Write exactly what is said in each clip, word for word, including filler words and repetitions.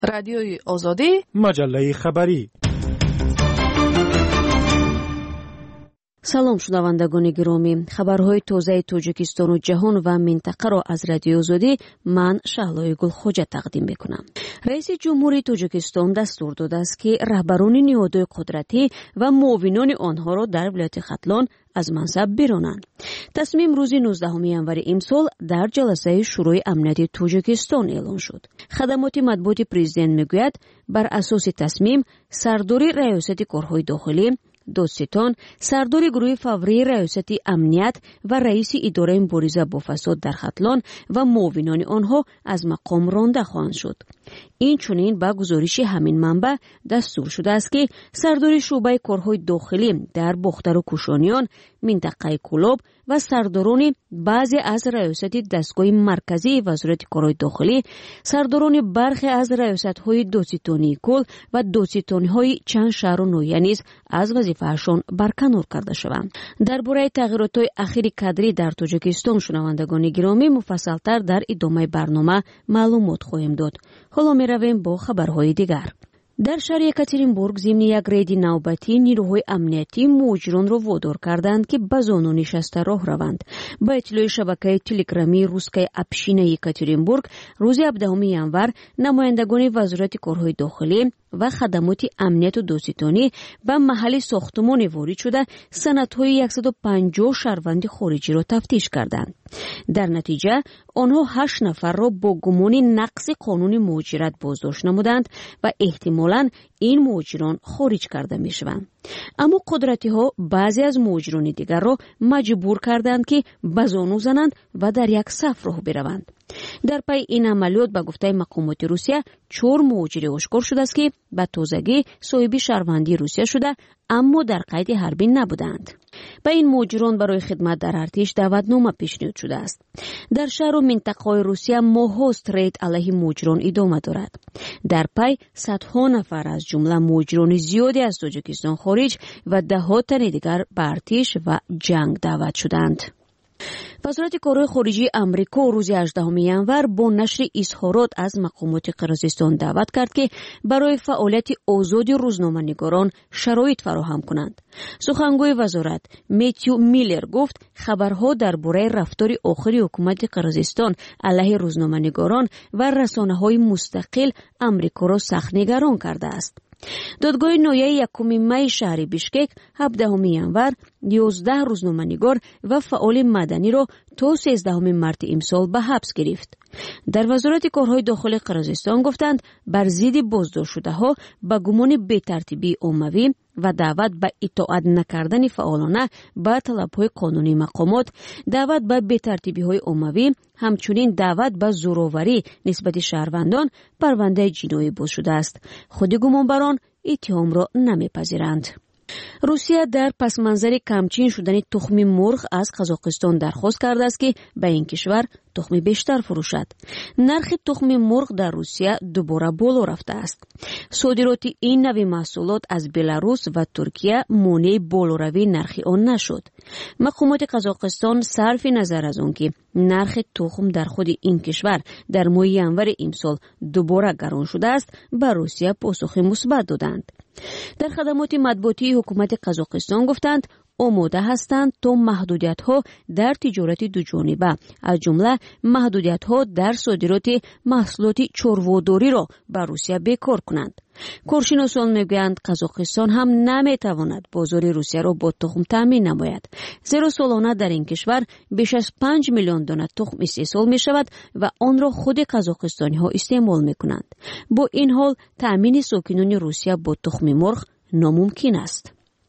رادیوی آزادی، مجله خبری. салом шунавандагони гиромӣ, хабарҳои тозаи Тоҷикистону ҷаҳон ва минтақаро аз Радиои Озодӣ ман Шаҳлои Гулхоҷа тақдим мекунам. раиси ҷумҳурии Тоҷикистон дастур додааст ки раҳбарони ниҳодҳои қудратӣ ва муовинони онҳоро дар вилояти Хатлон аз мансаб биронанд. тасмим рӯзи нуздаҳуми январи имсол дар ҷаласаи шӯрои амнияти Тоҷикистон эълон шуд. хадамоти матбуоти президент мегӯяд, бар асоси тасмим сардори раёсати корҳои дохилӣ, додситон, сардори гурӯҳи фаврии раёсати амният ва раиси идораи мубориза бо фасод дар Хатлон ва муовинони онҳо аз мақом ронда хоҳанд шуд. инчунин ба гузориши ҳамин манбаъ дастур шудааст ки сардори шуъбаи корҳои дохилӣ дар Бохтару Кушониён, минтақаи Кӯлоб ва сардорони баъзе аз раёсати дастгоҳи марказии вазорати корҳои дохилӣ, сардорони бархе аз раёсатҳои додситонии кул ва додситониҳои чанд шаҳру ноҳия низ аз вазифаашон барканор карда шаванд. дар бораи тағйиротҳои ахири кадрӣ дар Тоҷикистон шунавандагони гиромӣ муфассалтар дар идомаи барнома маълумот хоҳем дод. ҳоло меравем бо хабарҳои дигар. дар шаҳри Екатеринбург зимни як рейди навбатӣ нирӯҳои амниятӣ муҳоҷиронро водор карданд ки ба зону нишаста роҳ раванд. ба иттилои шабакаи телеграммии Русская община Екатеринбург рӯзи ҳабдаҳуми январ намояндагони вазорати корҳои дохилӣ ва хадамоти амнияту додситонӣ ба маҳалли сохтумоне ворид шуда санадҳои яксаду панҷоҳ шаҳрванди хориҷиро тафтиш карданд. дар натиҷа онҳо ҳашт нафарро бо гумони нақси қонуни муҳоҷират боздошт намуданд ва эҳтимолан ин муҳоҷирон хориҷ карда мешаванд. аммо қудратиҳо баъзе аз муҳоҷирони дигарро маҷбур карданд ки ба зону зананд ва дар як саф роҳ бираванд. дар пайи ин амалиёт ба гуфтаи мақомоти Русия чор муҳоҷирӣ ошкор шудааст ки ба тозагӣ соҳиби шаҳрвандии Русия шуда, аммо дар қайди ҳарбӣ набуданд. ба ин муҳоҷирон барои хидмат дар артиш даъватнома пешниҳод шудааст. дар шаҳру минтақаҳои Русия моҳҳост рейд алайҳи муҳоҷирон идома дорад. дар пай садҳо нафар аз ҷумла муҳоҷирони зиёде аз Тоҷикистон хориҷ ва даҳҳо тани дигар ба артиш ва ҷанг даъват шуданд. вазорати корҳои хориҷии Амрико рӯзи ҳаждаҳуми январ бо нашри изҳорот аз мақомоти Қирғизистон даъват кард ки барои фаъолияти озоди рӯзноманигорон шароит фароҳам кунанд. сухангӯи вазорат Мэтью Миллер гуфт, хабарҳо дар бораи рафтори охири ҳукумати Қирғизистон алайҳи рӯзноманигорон ва расонаҳои мустақил Амрикоро сахт нигарон кардааст. додгоҳи ноҳияи якуми майи шаҳри Бишкек ҳабдаҳуми январ ёздаҳ рӯзноманигор ва фаъоли маданиро то сездаҳуми марти имсол ба ҳабс гирифт. дар вазорати корҳои дохили Қирғизистон гуфтанд, бар зидди боздоштшудаҳо ба гумони бетартибии оммавӣ ва даъват ба итоат накардани фаъолона ба талабҳои қонунии мақомот, даъват ба бетартибиҳои оммавӣ, ҳамчунин даъват ба зӯроварӣ нисбати шаҳрвандон парвандаи ҷиноӣ боз шудааст. худи гумонбарон иттиҳомро намепазиранд. русия дар пасманзари камчин шудани тухми мурғ аз Қазоқистон дархост кардааст ки ба ин кишвар тухми бештар фурӯшад. нархи тухми мурғ дар Русия дубора боло рафтааст. содироти ин нави маҳсулот аз Беларус ва Туркия монеи болоравии нархи он нашуд. мақомоти Қазоқистон сарфи назар аз он ки нархи тухм дар худи ин кишвар дар моҳи январи имсол дубора гарон шудааст, ба Русия посухи мусбат доданд. дар хадамоти матбуотии ҳукумати Қазоқистон гуфтанд, омода ҳастанд то маҳдудиятҳо дар тиҷорати дуҷониба, аз ҷумла маҳдудиятҳо дар содироти маҳсулоти чорводориро ба Русия бекор кунанд. коршиносон мегӯянд, Қазоқистон ҳам наметавонад бозори Русияро бо тухм таъмин намояд, зеро солона дар ин кишвар беш аз панҷ миллион дона тухм истеҳсол мешавад ва онро худи қазоқистониҳо истеъмол мекунанд. бо ин ҳол таъмини сокинони Русия бо тухми мурғ номумкин аст.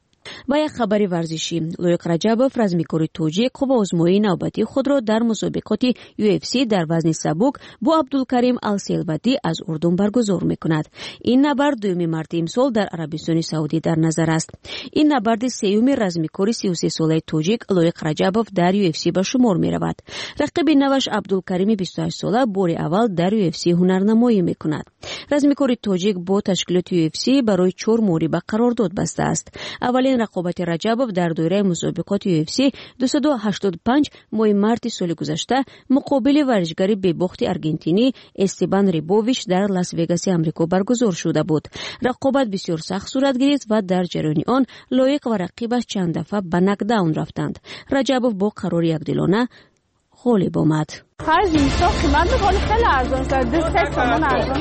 ва як хабари варзишӣ. Лоиқ Раҷабов, размикори тоҷик, қувваозмоии навбатии худро дар мусобиқоти ю эф си дар вазни сабук бо Абдулкарим Алселвадӣ аз Урдун баргузор мекунад. ин набард дуюми марти имсол дар Арабистони Саудӣ дар назар аст. ин набарди сеюми размикори си и се солаи тоҷик Лоиқ Раҷабов дар ю эф си ба шумор меравад. рақиби наваш Абдулкарими бисту ҳашт сола бори аввал дар ю эф си ҳунарнамоӣ мекунад. размикори тоҷик бо ташкилоти ю эф си барои чор моҳ ба қарордод бастааст. аввалин اولین رقابت رجبوف در دوره مسابقات یو اف سی دویست و هشتاد و پنج ماه مارس سال گذشته مقابل ورزشکار به‌باخت ارژانتینی استبان ریبوویچ در لاس وگاس آمریکا برگزار شده بود. رقابت بسیار سخت صورت گرفت و در جریان آن لایق و رقیبش چند دفعه به نکداون رفتند. رجبوف با قرار یکدلانه غالب آمد. خرج میساخت من به حال خیلی ارزان شد. دو سه تومان ارزان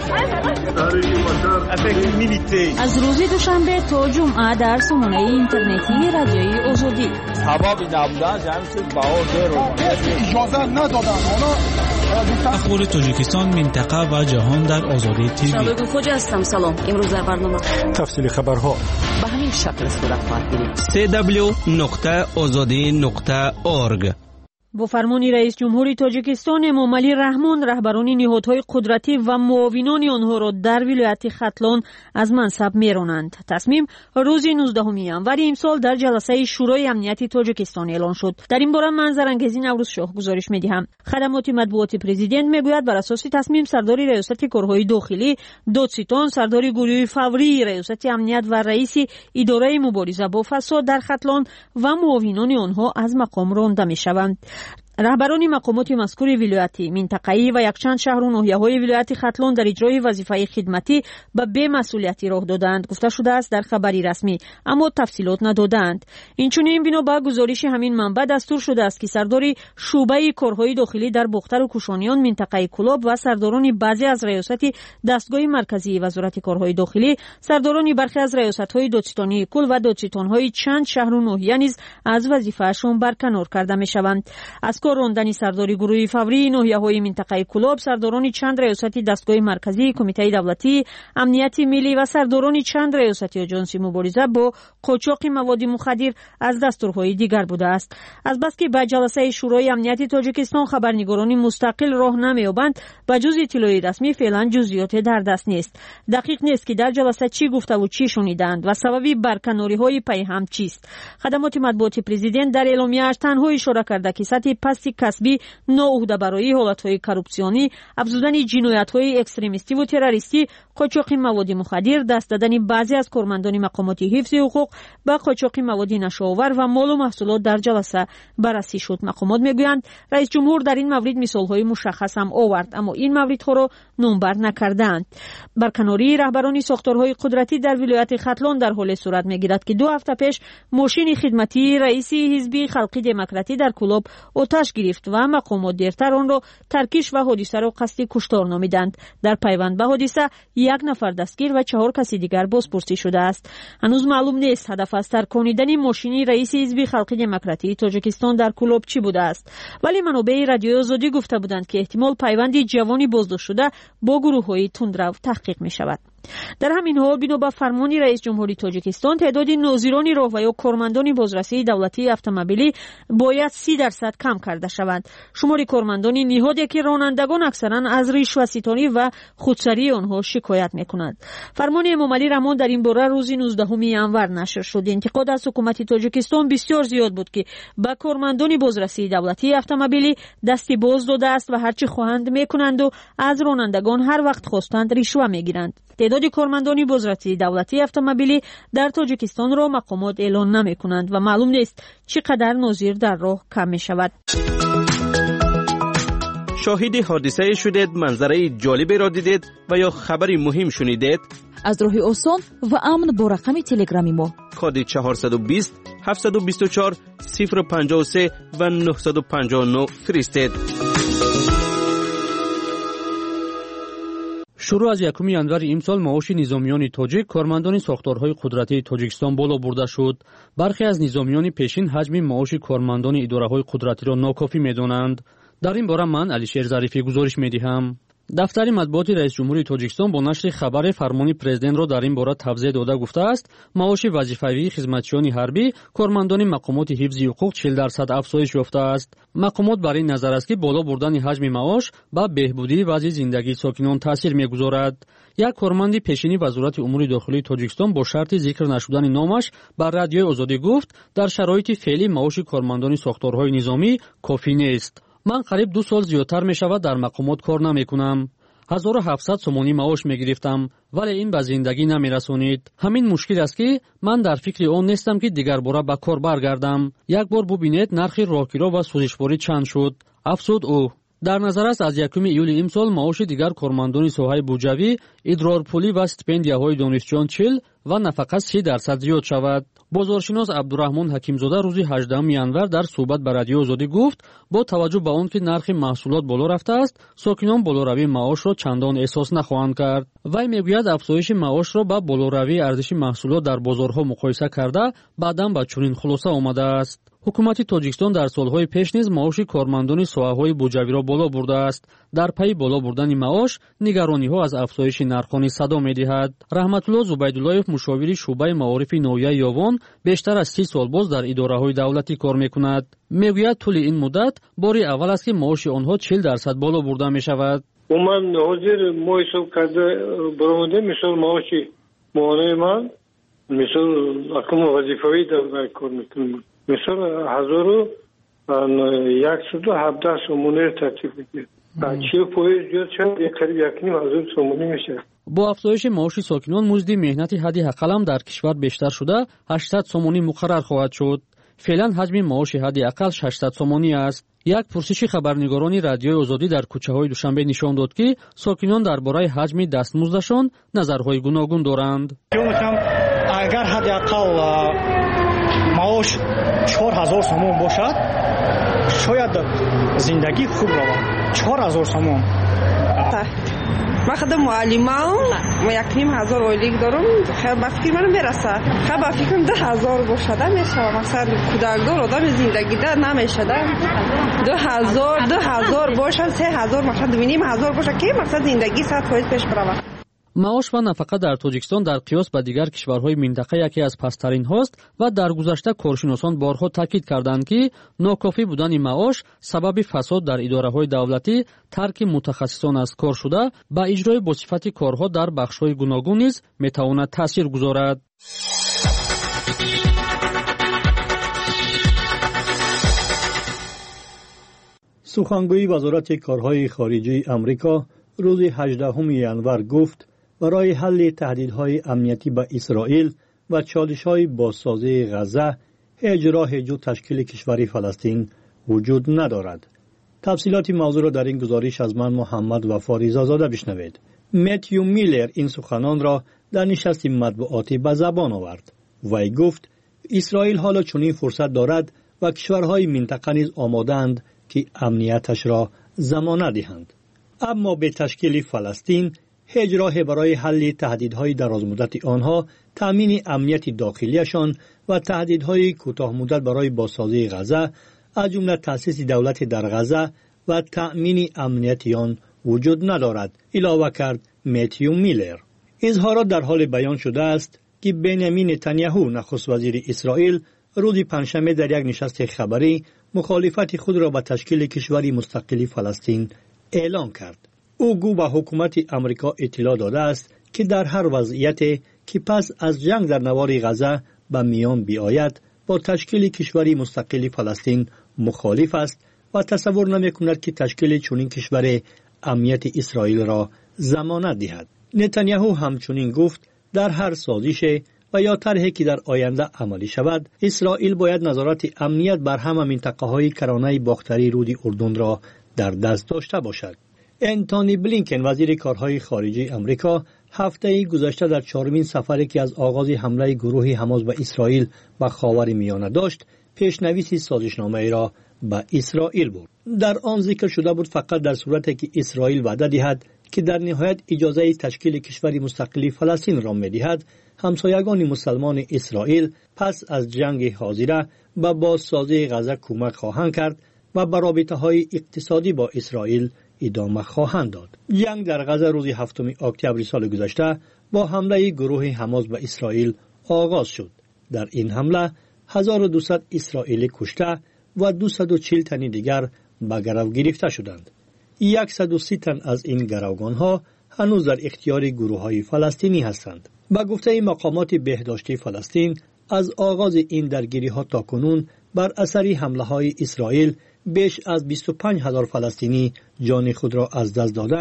شد. از روز دوشنبه تا جمعه در سامانه اینترنتی رادیوی آزادی. هوا نبودن جمع شد بهار رو. اجازه ندادن. اخبار تاجیکستان، منطقه و جهان در آزادی تیوی. شبکه خوجا هستم. سلام. امروز در برنامه تفصیل خبرها به همین شکل صورت خواهد گرفت. سی دبلیو نقطه آزادی نقطه اورگ. با فرمان رئیس جمهوری تاجیکستان امامعلی رحمان رهبران نهادهای قدرتی و معاونان آنها را در ولایت ختلان از منصب میرانند. تصمیم روز نوزدهم ژانویه امسال در جلسه شورای امنیت تاجیکستان اعلان شد. در این باره من زرنگزی نوروز شاه گزارش میدهم. خدمات مطبوعاتی پرزیدنت میگوید بر اساس تصمیم سردار ریاست کارهای داخلی دادستان، سردار گروه فوری ریاست امنیت و رئیس اداره مبارزه با فساد در ختلان و معاونان آنها از مقام رانده میشوند. رهبران مقامات مذکور ولایتی، منطقه‌ای و یکچند شهر و ناحیه‌های ولایت ختلان در اجرای وظیفه خدمتی به بی‌مسئولیتی راه دادند گفته شده است در خبری رسمی، اما تفصیلات ندادند. اینچنین بنا به گزارش همین منبع دستور شده است که سردار شعبه کارهای داخلی در بختر و کوشانیان منطقه کلاب و سرداران بعضی از ریاست دستگاه مرکزی وزارت کارهای داخلی، سرداران برخی از ریاست‌های دادستانی کل و دادستان‌های چند شهر و ناحیه نیز از وظیفه‌شان برکنار کرده می‌شوند. از کار راندن سرداری گروه فوری ناحیه‌های منطقه کلاب، سرداران چند ریاست دستگاه مرکزی، کمیته دولتی امنیت ملی و سرداران چند ریاست آژانس مبارزه با قاچاق مواد مخدر از دستورهای دیگر بوده است. از بس که به جلسه شورای امنیت تاجیکستان خبرنگاران مستقل راه نمی‌یابند، به جز اطلاع رسمی فعلا جزئیات در دست نیست. دقیق نیست که در جلسه چی گفته و چی شنیدند و سبب برکناری‌های پیهم چیست. خدمات مطبوعاتی پرزیدنت در اعلامیه‌اش تنها اشاره کرده که سطح پستی کسبی ناعهده‌برایی، حالت‌های کورپسیونی، افزودن جنایت‌های اکستریمیستی و تروریستی، قاچاق مواد مخدر، دست دادن بعضی از کارمندان مقامات حفظ حقوق به قاچاق مواد نشه‌آور و مال و محصولات در جلسه بررسی شد. مقامات میگویند رئیس جمهور در این مورد مثال‌های مشخص هم آورد، اما این موردها را نامبر نکردند. برکناری رهبران ساختارهای قدرتی در ولایت ختلان در حال صورت میگیرد که دو هفته پیش ماشین خدمتی رئیس حزب خلقی دموکراتی در کلاب آتش گرفت و مقامات دیرتر آن را ترکیش و حادثه را قصد کشتار نامیدند. در پیوند به حادثه یک نفر دستگیر و چهار کسی دیگر بازپرسی شده است. هنوز معلوم نیست هدف از ترکاندن ماشین رئیس حزب خلقی دموکراتی تاجیکستان در کلاب چی بوده است، ولی منابع رادیو آزادی گفته بودند که احتمال پیوند جوانی بازداشت شده با گروه‌های تندرو تحقیق می شود. در همین حال بنا به فرمان رئیس جمهوری تاجیکستان تعداد ناظران راه و یا کارمندان بازرسی دولتی اتومبیلی باید سی درصد کم کرده شوند. شمار کارمندان نهادی که رانندگان اکثرا از رشوه‌ستانی و خودسری آنها شکایت میکنند. فرمان امامعلی رحمان در این باره روز نوزدهم ژانویه نشر شد. انتقاد از حکومت تاجیکستان بسیار زیاد بود که به کارمندان بازرسی دولتی اتومبیلی دستی باز داده است و هرچی خواهند میکنند و از رانندگان هر وقت خواستند رشوه میگیرند. تعداد کارمندان بازرسی دولتی اتومبیلی در تاجیکستان را مقامات اعلان نمی کنند و معلوم نیست چقدر ناظر در راه کم می شود. شاهد حادثه شدید، منظره جالبی را دیدید و یا خبری مهم شنیدید؟ از راه آسان و امن با رقم تلگرامی ما کد چهارصد و بیست هفتصد و بیست و چهار صفر و پنجاه و سه و نهصد و پنجاه و نه فرستید. شروع از یکم ژانویه امسال معاش نظامیان تاجیک کارمندان ساختارهای قدرتی تاجیکستان بالا برده شد. برخی از نظامیان پیشین حجم معاش کارمندان اداره‌های قدرتی را ناکافی می‌دانند. در این باره من علیشیر ظریفی گزارش می‌دهم. دفتر مطبوعات رئیس جمهوری تاجیکستان با نشر خبر فرمان پرزیدنت را در این باره توضیح داده گفته است معاش وظیفوی خدمتچیان حربی کارمندان مقامات حفظ حقوق چهل درصد افزایش یافته است. مقامات بر این نظر است که بالا بردن حجم معاش با بهبودی وضع زندگی ساکنان تاثیر می‌گذارد. یک کارمند پیشینی وزارت امور داخلی تاجیکستان با شرط ذکر نشدن نامش بر رادیو آزادی گفت در شرایط فعلی معاش کارمندان ساختارهای نظامی کافی نیست. من قریب دو سال زیادتر می شود در مقامات کار نمی کنم. ҳазору ҳафтсад сомонӣ маош мегирифтам, вале ин ба зиндагӣ намерасонид. ҳамин мушкил аст ки ман дар фикри он нестам ки дигар бора ба кор баргардам. як бор бубинед нархи роҳгиро ва сӯзишворӣ чанд шуд, афзуд ӯ. дар назар аст аз якуми июли имсол маоши дигар кормандони соҳаи буҷавӣ, идрорпулӣ ва стипендияҳои донишҷӯён чил ва нафақа си дарсад зиёд шавад. бозоршинос абдураҳмон ҳакимзода рӯзи ҳаждаҳуми январ дар суҳбат ба радиои Озодӣ гуфт, бо таваҷҷӯҳ ба он ки нархи маҳсулот боло рафтааст, сокинон болоравии маошро чандон эҳсос нахоҳанд кард. вай мегӯяд афзоиши маошро ба болоравии арзиши маҳсулот дар бозорҳо муқоиса карда, баъдан ба чунин хулоса омадааст. ҳукумати Тоҷикистон дар солҳои пеш низ маоши кормандони соҳаҳои буҷавиро боло бурдааст. дар пайи боло бурдани маош, нигарониҳо аз афзоиши нархҳои садо медиҳад. Раҳматулло Зубайдуллоев, мушовири шуъбаи маорифи ноҳияи Ёвон, бештар аз си сол боз дар идораҳои давлатӣ кор мекунад. мегӯяд тӯли ин муддат бори аввал аст ки маоши онҳо чил дарсад боло бурда мешавад. ман ҳозир мо ҳисоб карда баромаде мисол маоши моҳонаи ман мисол акому вазифавӣ дар кор мекунам. мисол ҳазору яксаду ҳабдаҳ сомонӣ тартиб мекунад. чил фоиз зиёд шад қариб якним ҳазор сомонӣ мешавад. бо афзоиши маоши сокинон музди меҳнати ҳадди ҳаққалам дар кишвар бештар шуда ҳаштсад сомонӣ муқаррар хоҳад шуд. феълан ҳаҷми маоши ҳадди аққал шашсад сомонӣ аст. як пурсиши хабарнигорони радиои Озодӣ дар кӯчаҳои Душанбе нишон дод ки сокинон дар бораи ҳаҷми дастмуздашон назарҳои гуногун доранд. агар ҳадди аққал маош чор ҳазор сомон бошад, шояд зиндагӣ хуб равад. чор ҳазор сомон. من خودم معلمم و یک نیم هزار اولیک دارم. خیلی با فکر من میرسه. خیلی با فکرم ده هزار باشده میشه. مثلا کودکدار آدم زندگی ده نمیشه. دو هزار دو هزار باشه، سه هزار مثلا دو نیم هزار باشه که مثلا زندگی صد فایز پیش بره. маош ва нафақа дар Тоҷикистон дар қиёс ба дигар кишварҳои минтақа яке аз пасттаринҳост ва дар гузашта коршиносон борҳо таъкид карданд ки нокофӣ будани маош сабаби фасод дар идораҳои давлатӣ, тарки мутахассисон аз кор шуда ба иҷрои босифати корҳо дар бахшҳои гуногун низ метавонад таъсир гузорад. сухангӯи вазорати корҳои хориҷии амрико рӯзи ҳаждаҳуми январ гуфт برای حل تهدیدهای امنیتی به اسرائیل و چالش‌های بازسازی غزه هیچ راه جز تشکیل کشوری فلسطین وجود ندارد. تفصیلات موضوع را در این گزارش از من محمد وفا رضازاده بشنوید. متیو میلر این سخنان را در نشست مطبوعاتی به زبان آورد. وی گفت اسرائیل حالا چنین فرصت دارد و کشورهای منطقه نیز آماده‌اند که امنیتش را ضمانت دهند. اما به تشکیل فلسطین هیچ راه برای حل تهدیدهای درازمدت آنها، تأمین امنیت داخلیشان و تهدیدهای کوتاه مدت برای بازسازی غزه، از جمله تأسیس دولت در غزه و تأمین امنیت آن وجود ندارد، علاوه کرد متیو میلر. اظهارات در حال بیان شده است که بنیامین نتانیاهو نخست وزیر اسرائیل روز پنجشنبه در یک نشست خبری مخالفت خود را به تشکیل کشوری مستقل فلسطین اعلام کرد. او گو به حکومت امریکا اطلاع داده است که در هر وضعیتی که پس از جنگ در نوار غزه به میان بیاید با تشکیل کشوری مستقل فلسطین مخالف است و تصور نمی کند که تشکیل چنین کشور امنیت اسرائیل را ضمانت دهد. نتانیاهو همچنین گفت در هر سازش و یا طرحی که در آینده عملی شود، اسرائیل باید نظارت امنیت بر همه منطقه‌های کرانه باختری رود اردن را در دست داشته باشد. انتونی بلینکن وزیر کارهای خارجی امریکا هفته گذشته در چهارمین سفری که از آغاز حمله گروه حماس به اسرائیل به خاور میانه داشت، پیشنویس سازشنامه را به اسرائیل برد. در آن ذکر شده بود فقط در صورتی که اسرائیل وعده دهد که در نهایت اجازه تشکیل کشوری مستقل فلسطین را می‌دهد، همسایگان مسلمان اسرائیل پس از جنگ حاضره به بازسازی غزه کمک خواهند کرد و به رابطه‌های اقتصادی با اسرائیل ادامه خواهند داد. جنگ در غزه روز هفتم اکتبر سال گذشته با حمله گروه حماس به اسرائیل آغاز شد. در این حمله هزار و دویست اسرائیلی کشته و دویست و چهل تن دیگر به گرو گرفته شدند. صد و سی تن از این گروگانها هنوز در اختیار گروه‌های فلسطینی هستند. با گفته مقامات بهداشتی فلسطین، از آغاز این درگیری‌ها تا کنون بر اثر حمله‌های اسرائیل بیش از بیست و پنج هزار فلسطینی جان خود را از دست دادند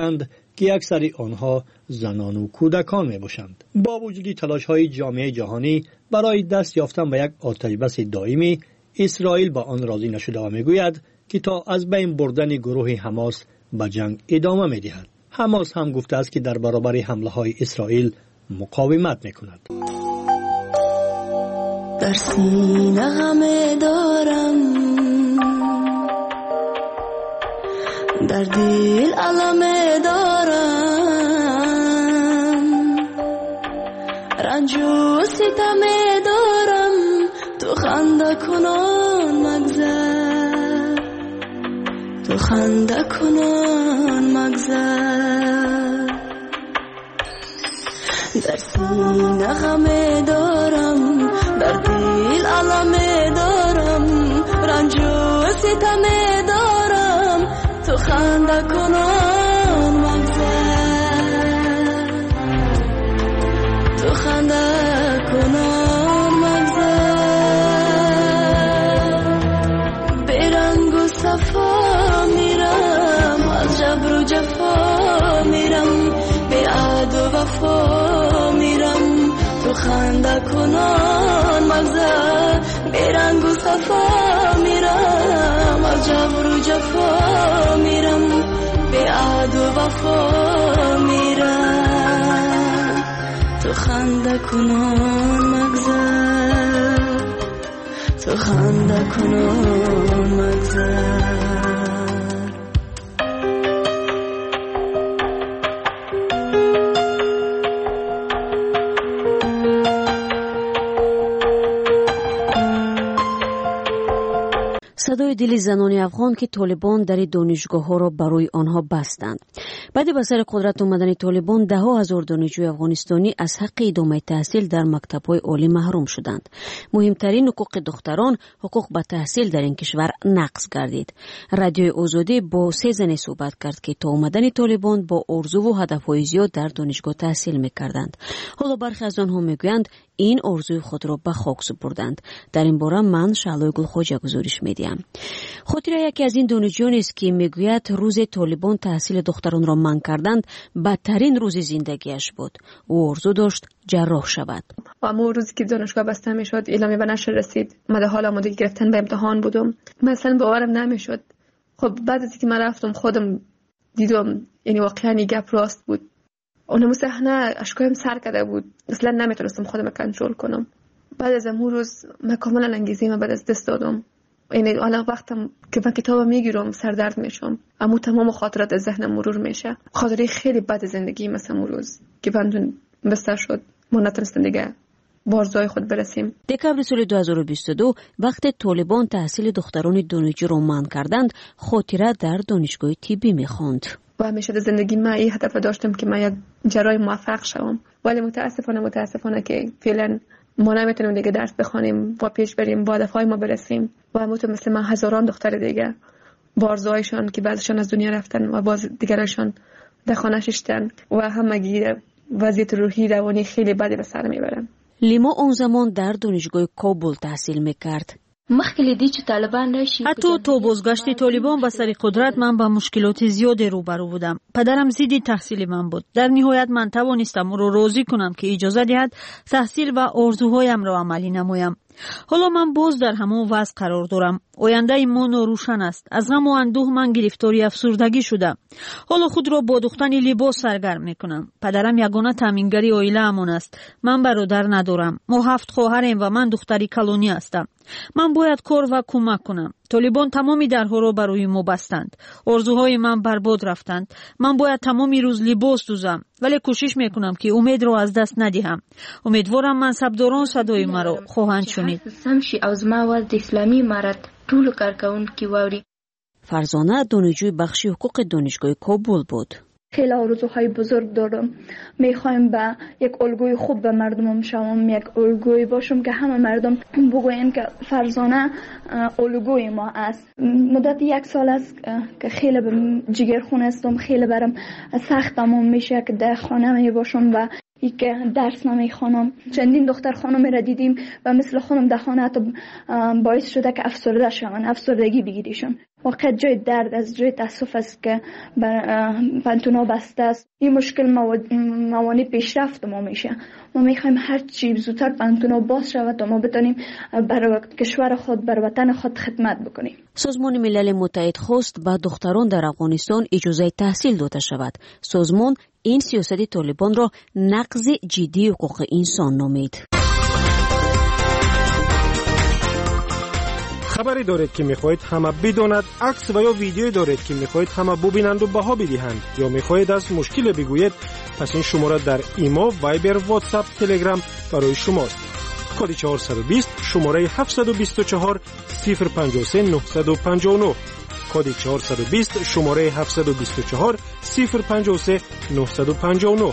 که اکثر آنها زنان و کودکان می باشند. با وجود تلاش های جامعه جهانی برای دست یافتن به یک آتشبس دائمی، اسرائیل با آن راضی نشده و می گوید که تا از بین بردن گروه حماس به جنگ ادامه می دهد. حماس هم گفته است که در برابر حمله های اسرائیل مقاومت می کند. در سینه غم دارم، در دل علم دارم، رنج و ستم دارم، تو خنده کنان مگذر، تو خنده کنان مگذر. در سینه غم دارم، در دل علم دارم، رنج و ستم دارم، تو خنده کنان مگذر، تو خنده کنان مگذر. برنگ و صفا میرم، از جبر و جفا میرم، به عهد و وفا میرم، تو خنده کنان مگذر. برنگ و صفا میرم، از جبر و جفا میرم، به عهد و وفا میرم، تو خنده کنان مگذر، تو خنده کنان مگذر. صدای دل زنان افغان که طالبان در دانشگاه‌ها را برای آنها بستند. بعد به سر قدرت آمدن طالبان ده ها هزار دانشجوی افغانستانی از حق ادامه تحصیل در مکتب‌های عالی محروم شدند. مهمترین حقوق دختران، حقوق به تحصیل در این کشور نقض گردید. رادیوی آزادی با سه زن صحبت کرد که تا آمدن طالبان با آرزو و هدف‌های زیاد در دانشگاه تحصیل می‌کردند. حالا برخی از آنها می‌گویند این آرزوی خود را به خاک سپردند. در این باره من شعله گلخوجه گزارش می‌دهم. خاطره یکی از این دانشجویان است که میگوید روز طالبان تحصیل دختران را منع کردند بدترین روز زندگیش بود. او آرزو داشت جراح شود. و اما روزی که دانشگاه بسته میشد اعلامیه به نشر رسید، من در حال آمادگی گرفتن به امتحان بودم. مثلا باورم نمیشد. خب بعد از اینکه من رفتم خودم دیدم یعنی واقعا این گپ راست بود. اونم صحنه اشکایم سر کرده بود، اصلا نمیتونستم خودم کنترل کنم. بعد از اون روز من کاملا انگیزه بعد از دست دادم. یعنی الان وقتم که من کتاب میگیرم سردرد میشم، اما تمام خاطرات از ذهنم مرور میشه. خاطره خیلی بد زندگی مثل اون روز که بندون بستر شد، ما نتونستیم دیگه بارزای خود برسیم. دکبر سال دو هزار و بیست و دو وقت طالبان تحصیل دختران دانشجو را منع کردند، خاطره در دانشگاه طبی میخواند. و همیشه در زندگی من این هدف داشتم که من یک جراح موفق شوم، ولی متاسفانه متاسفانه که فعلا ما نمیتونیم دیگه درس بخوانیم و پیش بریم با هدفهای ما برسیم. و همونطور مثل من هزاران دختر دیگه بارزایشان که بعضشان از دنیا رفتن و باز دیگرشان در خانه ششتن و همگی وضعیت روحی روانی خیلی بدی به سر میبرن. لیما اون زمان در دانشگاه کابل تحصیل میکرد. حتی تو بازگشت طالبان به سر قدرت من با مشکلات زیادی روبرو بودم. پدرم ضد تحصیل من بود. در نهایت من توانستم او را راضی کنم که اجازه دهد تحصیل و آرزوهایم را عملی نمایم. حالا من باز در همون وضع قرار دارم. آینده من روشن است. از غم و اندوه من گرفتاری افسردگی شدم. حالا خود را با دوختن لباس سرگرم میکنم. پدرم یگانه تامینگری عائله امان است. من برادر ندارم. ما هفت خواهریم و من دختری کلونی هستم. من باید کار و کمک کنم. طالبان تمامی درها را برای ما بستند. آرزوهای من برباد رفتند. من باید تمامی روز لباس دوزم، ولی کوشش میکنم که امید را از دست ندهم. امیدوارم منصبداران صدای مرا خواهند شنید. فرزانه دانشجوی بخش حقوق دانشگاه کابل بود. خیلی آرزوهای بزرگ دارم. میخوایم به یک الگوی خوب به مردمم شوم، یک الگوی باشم که همه مردم بگوین که فرزانه الگوی ما است. مدت یک سال است که خیلی به جگرخون هستم، خیلی برام سخت تمام میشه که در خانه می باشم و ای که درس نمیخوانم. چندین دختر خانم را دیدیم و مثل خانم در خانه حتی باعث شده که افسرده شوند، افسردگی بگیریشون. واقعا جای درد است، جای تاسف است که پانتونا بسته است. این مشکل موانع پیشرفت ما میشه. ما میخوایم هر چی زودتر پانتونا باز شود تا ما بتونیم برای کشور خود، برای وطن خود خدمت بکنیم. سازمان ملل متحد خواست به دختران در افغانستان اجازه تحصیل داده شود. سازمان این سیاست طالبان را نقض جدی حقوق انسان نامید. خبری دارید که میخواهید همه بداند، عکس و یا ویدیویی دارید که میخواهید همه ببینند و بها بدهند، یا میخواهید از مشکل بگویید، پس این شماره در ایما، وایبر، واتساپ، تلگرام برای شماست. کد چهارصد و بیست شماره هفتصد و بیست و چهار صفر پنجاه و سه نهصد و پنجاه و نه. کد چهارصد و بیست شماره هفتصد و بیست و چهار صفر پنجاه و سه نهصد و پنجاه و نه.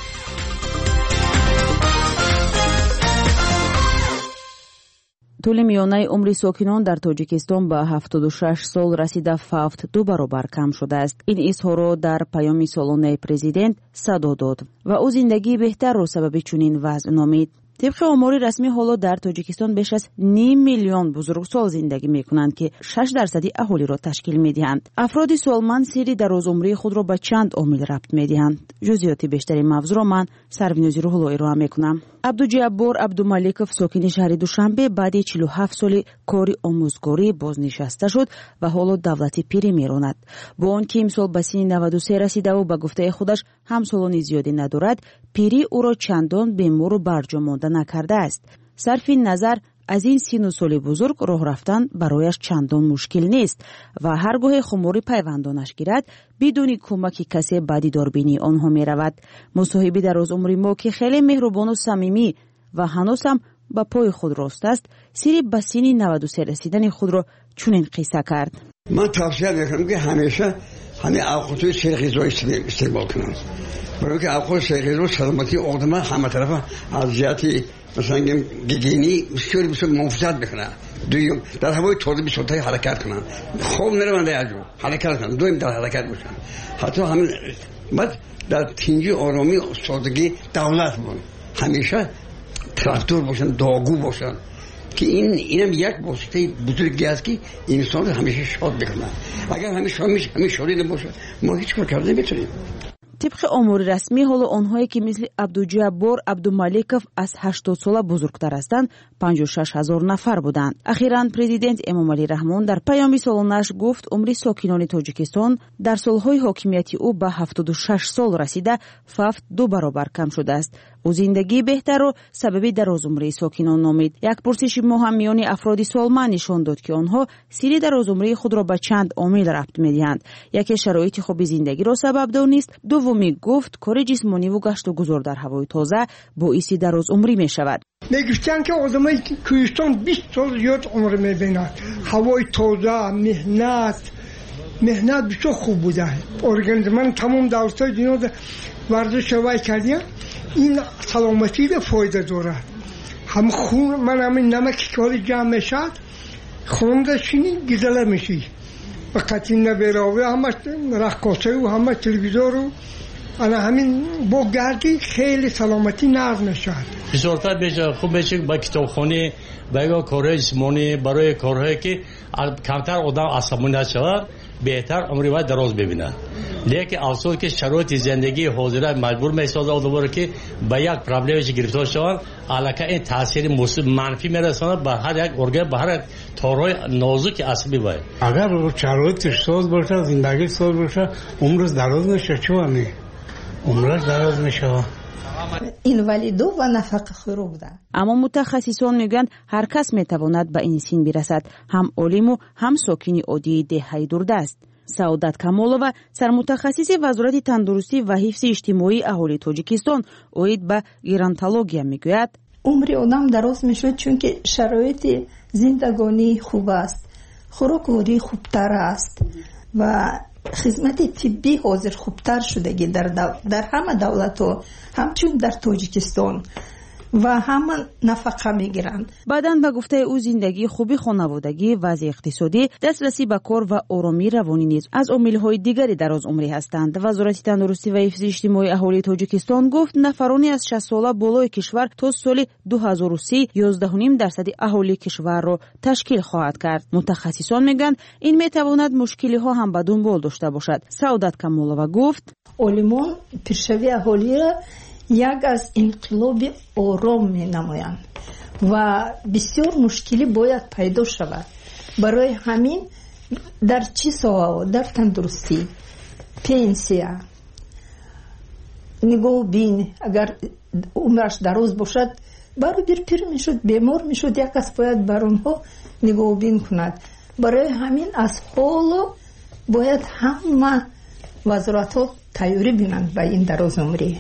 طول میانه عمر ساکنان در تاجیکستان به هفتاد و شش سال رسیده فقط دو برابر کم شده است. این اظهار را در پیام سالانه پرزیدنت صدا داد و او زندگی بهتر را سبب چنین وضع نامید. طبق آمار رسمی حالا در تاجیکستان بیش از نیم میلیون بزرگسال زندگی میکنند که شش درصدی اهالی را تشکیل میدهند. افراد سالمند سری درازعمری خود را به چند عامل ربط میدهند. جزئیات بیشتری موضوع را من سروینوزی روح‌الله ارائه میکنم. عبدالجبار عبدالمالکوف ساکن شهر دوشنبه بعد چهل و هفت سال کار آموزگاری بازنشسته شد و حالا دولتی پیری میراند. با آنکه امسال به سن نود و سه رسیده و به گفته خودش همسالان زیادی ندارد، پیری او را چندان بیمار و برجا مانده نکرده است. صرف نظر از این سن و سال بزرگ راه رفتن برایش چندان مشکل نیست و هرگاه خماری پیوندانش گیرد بدون کمک کسی به دیداربینی آنها می رود. مصاحبه در از عمر ما که خیلی مهربان و صمیمی و هنوز هم به پای خود راست است، سری به سن نود و سه رسیدن خود را چنین قصه کرد. من توصیه میکنم که همیشه همه اوقات سر غذایی استعمال کنم، برای اینکه اوقات سر غذا سلامتی آدم همه طرف از جهت مثلا گیگینی بسیار بسیار محافظت بکنه. دویم در هوای تازه بسیار حرکت کنن، خوب نرون در جو حرکت کنن. دویم در حرکت باشن، حتی همین بعد در تنجی آرامی سادگی دولت باشن، همیشه تراکتور باشن، داغو باشن که این اینم یک واسطه بزرگی است که انسان همیشه شاد بکنه. اگر همیشه همیشه همیشه شادی نباشه ما هیچ کار کرده نمیتونیم. طبق آمار رسمی حالا آنهایی که مثل عبدالجبار عبدالمالکوف از هشتاد ساله بزرگتر هستند پنجاه و شش هزار نفر بودند. اخیراً پرزیدنت امامعلی رحمان در پیام سالانه‌اش گفت عمر ساکنان تاجیکستان در سالهای حاکمیتی او به هفتاد و شش سال رسیده فقط دو برابر کم شده است. او زندگی بهتر را سبب درازعمری ساکنان نامید. یک پرسش مهم میان افراد سالمند نشان داد که آنها سری درازعمری خود را به چند عامل ربط می‌دهند. یکی شرایط خوب زندگی را سبب دانست، دومی گفت کار جسمانی و گشت و گذار در هوای تازه باعث درازعمری می‌شود. میگفتن که آدمای کوهستان بیست سال زیاد عمر می‌بینند. هوای تازه، مهنت مهنت بسیار خوب بوده. ارگانیسم تمام دولت‌های دنیا ورزش شوی کردیم. این سلامتی به فایده داره. هم خون من همین نمک کاری جمع میشد، خون داشتینی گزله میشی و قطعی نبیراوی همه رقاصه و همه تلویزور و انا همین با گردی خیلی سلامتی نرم میشد. بسیارتر بیشه خوب میشه با کتابخانه برای کارهای جسمانی، برای کارهایی که کمتر آدم عصبانی نشود بهتر عمری باید دراز ببینه. لیکن افسوس که شرایط زندگی حاضره مجبور میسازه آدم را که به یک پرابلمش گرفتار شوند، البته این تاثیر منفی میرسونه به هر یک ارگان، به هر یک تارهای نازک عصبی باید. اگر شرایطش ساز باشه، زندگی ساز باشه، عمرش دراز میشه. چونه عمرش دراز میشه. این ولیدو و نفق خورو بودن. اما متخصصان میگن هر کس میتواند به این سن برسد، هم عالم و هم ساکنی عادی دههای دوردست. سعادت کمالова سرمتخصص وزارت تندرستی و حفظ اجتماعی اهالی تاجیکستان اوید به گرانتولوژیا میگوید عمر آدم دراز میشه چون که شرایط زندگانی خوب است، خوراک خوبتر است و خدمت طبی حاضر خوبتر شده در, دو... در همه دولت ها همچون در تاجیکستان و همه نفقه میگیرند. بعداً به گفته او زندگی خوبی خانوادگی، وضع اقتصادی، دسترسی به کار و آرامی روانی نیز از عامل‌های دیگری دراز عمری هستند. وزارت تندرستی و حفظ اجتماعی اهالی تاجیکستان گفت نفرانی از شصت ساله بالای کشور تا سال دو هزار و سی یازده و نیم درصد اهالی کشور را تشکیل خواهد کرد. متخصصان میگن این میتواند مشکلی ها هم به دنبال داشته باشد. سعادت کمالова گفت علمان پیشروی اهالی را یک از انقلاب آرام می نمایند و بسیار مشکلی باید پیدا شود. برای همین در چی ساحه؟ در تندرستی، پنسیا، نگاه بین، اگر عمرش دراز باشد برای بیر پیر می شد، بیمار می شد، یک کس باید بر اونها نگاه بین کند. برای همین از حالا باید همه وزارت ها تیاری بینند به این دراز عمری،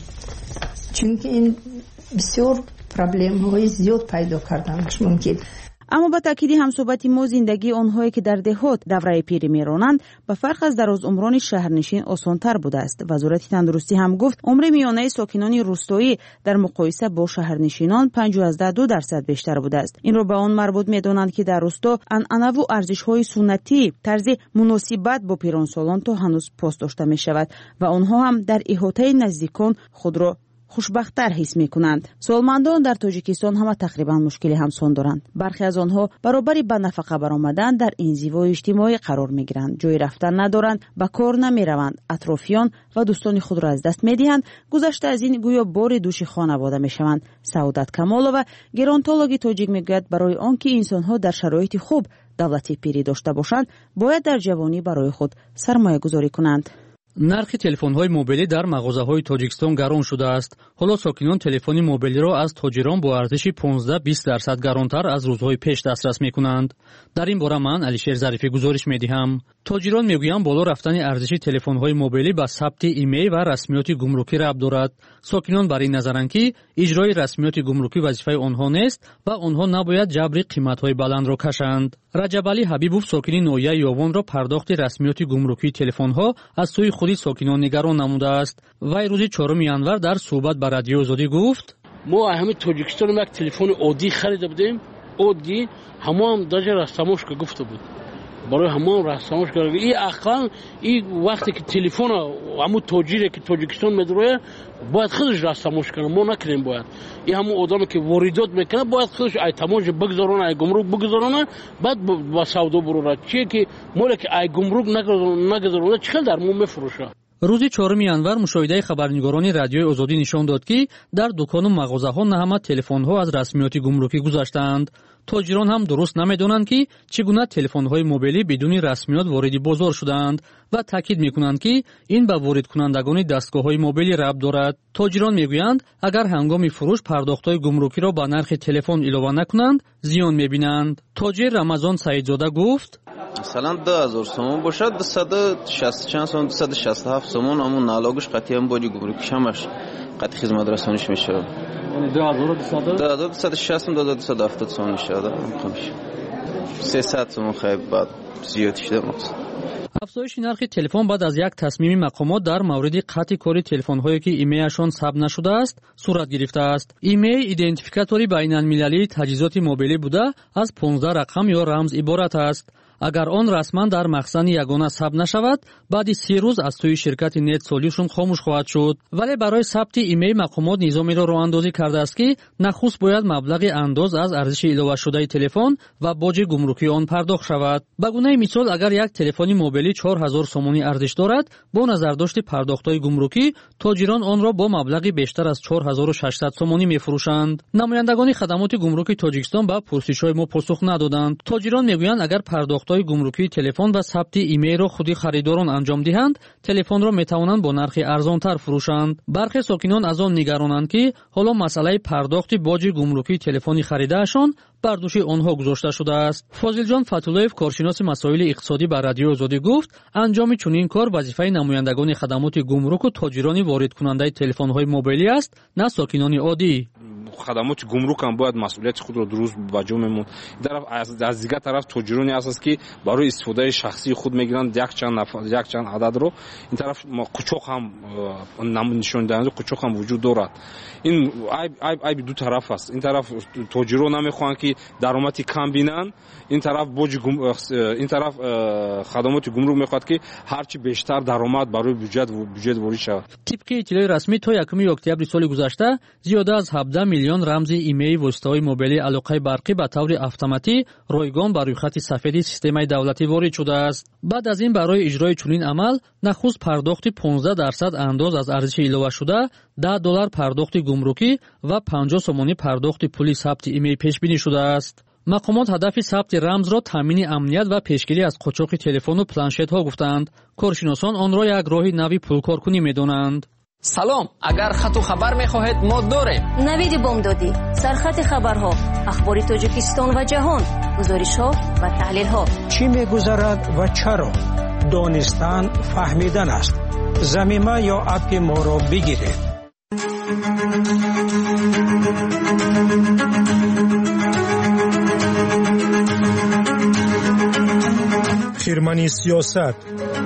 چونکه این بسیار پرابلم های زیاد پیدا کردنش ممکن. اما با تاکید همصحبت ما زندگی آنهایی که در دهات دوره پیری میرانند به فرق از دراز عمران شهرنشین آسانتر بوده است. وزارت تندرستی هم گفت عمر میانه ساکنان روستایی در مقایسه با شهرنشینان پنجاه و دو درصد بیشتر بوده است. این را به آن مربوط میدانند که در روستا عنعنه و ارزش‌های سنتی طرز مناسبت با پیرانسالان تا هنوز پاس داشته می شود و آنها هم در احاطه نزدیکان خود را خوشبخت‌تر حس می‌کنند. سالمندان در تاجیکستان همه تقریبا مشکلی همسان دارند. برخی از آنها برابری به نفقه برآمدن در انزوای اجتماعی قرار می‌گیرند. جای رفتن ندارند، به کار نمی‌روند، اطرافیان و دوستان خود را از دست می‌دهند. گذشته از این گویا بار دوش خانواده می‌شوند. سعادت کمالова گرانتولوژی تاجیک می‌گوید برای آنکه انسان‌ها در شرایط خوب دولتی پیری داشته باشند، باید در جوانی برای خود سرمایه‌گذاری کنند. нархи телефонҳои мобилӣ дар мағозаҳои тоҷикистон гарон шудааст. ҳоло сокинон телефони мобилиро аз тоҷирон бо арзиши понздаҳ бист дарсад гаронтар аз рӯзҳои пеш дастрас мекунанд. дар ин бора ман алишер зарифӣ гузориш медиҳам. тоҷирон мегӯянд боло рафтани арзиши телефонҳои мобилӣ ба сабти имей ва расмиёти гумрукӣ рабт дорад. сокинон бар ин назаранд ки иҷрои расмиёти гумрукӣ вазифаи онҳо нест ва онҳо набояд ҷабри қиматҳои баландро кашанд. раҷабалӣ ҳабибов сокини ноҳияи ёвонро пардохти расмиёти гумрукии телефонҳо аз сӯи худи сокинон нигарон намудааст. вай рӯзи чорум январ дар суҳбат ба радиои озодӣ гуфт: мо ҳами тоҷикистон як телефони оддӣ харида будем, оддӣ ҳамон даже растамошка гуфта буд. برای همون رسانش کرد. این اقلا این وقتی که تلفن همون تاجری که تاجیکستان میداره باید خودش رسانش کنه، ما نکنیم. باید این همون آدمی که واردات میکنه باید خودش ای تماج بگذارونه، ای گمرک بگذارونه، بعد با سودا بره. چیه که مولا که ای گمرک نگذارونه چقدر در مو میفروشه. рӯзи чорум январ мушоҳидаи хабарнигорони радиои озодӣ нишон дод ки дар дукону мағозаҳо на ҳама телефонҳо аз расмиёти гумрукӣ гузаштаанд. тоҷирон ҳам дуруст намедонанд ки чӣ гуна телефонҳои мобилӣ бидуни расмиёт вориди бозор шудаанд ва таъкид мекунанд ки ин ба воридкунандагони дастгоҳҳои мобилӣ рабт дорад. тоҷирон мегӯянд агар ҳангоми фурӯш пардохтҳои гумрукиро ба нархи телефон илова накунанд зиён мебинанд. тоҷир рамазон саидзода гуфт: مثلا ده هزار سومون باشد دویست و شصت چند سومون دویست و شصت و هفت سومون همون نالاگش قطعی هم باجی گمرکیش همش قطعی خدمت رسانیش میشه. یعنی دو هزار و دویست و شصت و دویست و هفتاد سومون میشه. سیصد سومون خیلی بعد زیادی شده مقصد. افزایش نرخ تلفن بعد از یک تصمیم مقامات در مورد قطع کاری تلفن‌هایی که ایمیلشان ثبت نشده است صورت گرفته است. ایمیل ایدنتیفیکاتوری بین‌المللی تجهیزات موبیلی بوده از پانزده رقم یا رمز عبارت است. اگر آن رسما در مخزن یگانه ثبت نشود بعد سی روز از سوی شرکت نت سولوشن خاموش خواهد شد. ولی برای ثبت ایمیل مقامات نظامی را راه اندازی کرده است که نخست باید مبلغ انداز از ارزش اضافه شده تلفن و باج گمرکی آن پرداخت شود. به گونه مثال اگر یک تلفن موبیلی چهار هزار سومونی ارزش دارد با نظرداشت پرداخت‌های گمرکی تاجران آن را با مبلغی بیشتر از چهار هزار و ششصد سومونی می‌فروشند. نمایندگان خدمات گمرکی تاجیکستان به پرسش‌های ما پاسخ ندادند. تاجران میگویند اگر پرداخت‌های گمرکی تلفن و ثبت ایمیل را خودی خریداران انجام دهند تلفن را میتوانند با نرخ ارزانتر فروشند. برخی ساکنان از آن نگرانند که حالا مسئله پرداخت باج گمرکی تلفنی خریدهشان بر دوش آنها گذاشته شده است. فاضل جان فتولویف کارشناس مسائل اقتصادی بر رادیو آزادی گفت انجام چنین کار وظیفه نمایندگان خدمات گمرک و تاجران وارد کننده تلفن‌های موبیلی است، نه ساکنان عادی. хадамоти гумрук ҳам бояд масъулияти худро дуруст ба ҷо мемонд. ин тараф аз дигар тараф тоҷироне ҳастанд ки барои истифодаи шахсии худ мегиранд якчанд нафар якчанд ададро. ин тараф қучоқ ҳам нишондиҳандаи қучоқ ҳам вуҷуд дорад. ин айб айб айби ду тараф аст. ин тараф тоҷиро намехоҳанд ки даромади кам бинанд, ин тараф боҷи ин тараф хадамоти гумрук мехоҳад ки ҳарчи бештар даромад барои бюҷет бюҷет ворид шавад. тибқи иттилои расмӣ то якуми октябри соли гузашта зиёда аз ҳабдаҳ миллион рамзи имеи воситаҳои мобилии алоқаи барқӣ ба таври автоматӣ ройгон ба рӯйхати сафеди системаи давлатӣ ворид шудааст. баъд аз ин барои иҷрои чунин амал нахуст пардохти понздаҳ дарсад андоз аз арзиши иловашуда, даҳ доллар пардохти гумрукӣ ва панҷоҳ сомонӣ пардохти пули сабти имей пешбинӣ шудааст. мақомот ҳадафи сабти рамзро таъмини амният ва пешгирӣ аз қучоқи телефону планшетҳо гуфтанд. коршиносон онро як роҳи нави пулкоркунӣ медонанд. салом, агар хату хабар мехоҳед мо дорем. навиди бомдодӣ, сархати хабарҳо, ахбори тоҷикистон ва ҷаҳон, гузоришҳо ва таҳлилҳо. чӣ мегузарад ва чаро? донистан фаҳмидан аст. замима ё апи моро бигиред. хирмани сиёсат.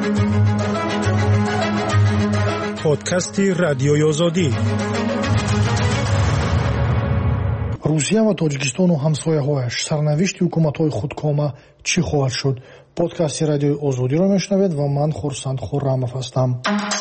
подкасти радиои озодӣ. русия ва тоҷикистону ҳамсояҳояш, сарнавишти ҳукуматҳои худкома чӣ хоҳад шуд? подкасти радиои озодиро мешунавед ва ман хурсанд хуррамов ҳастам.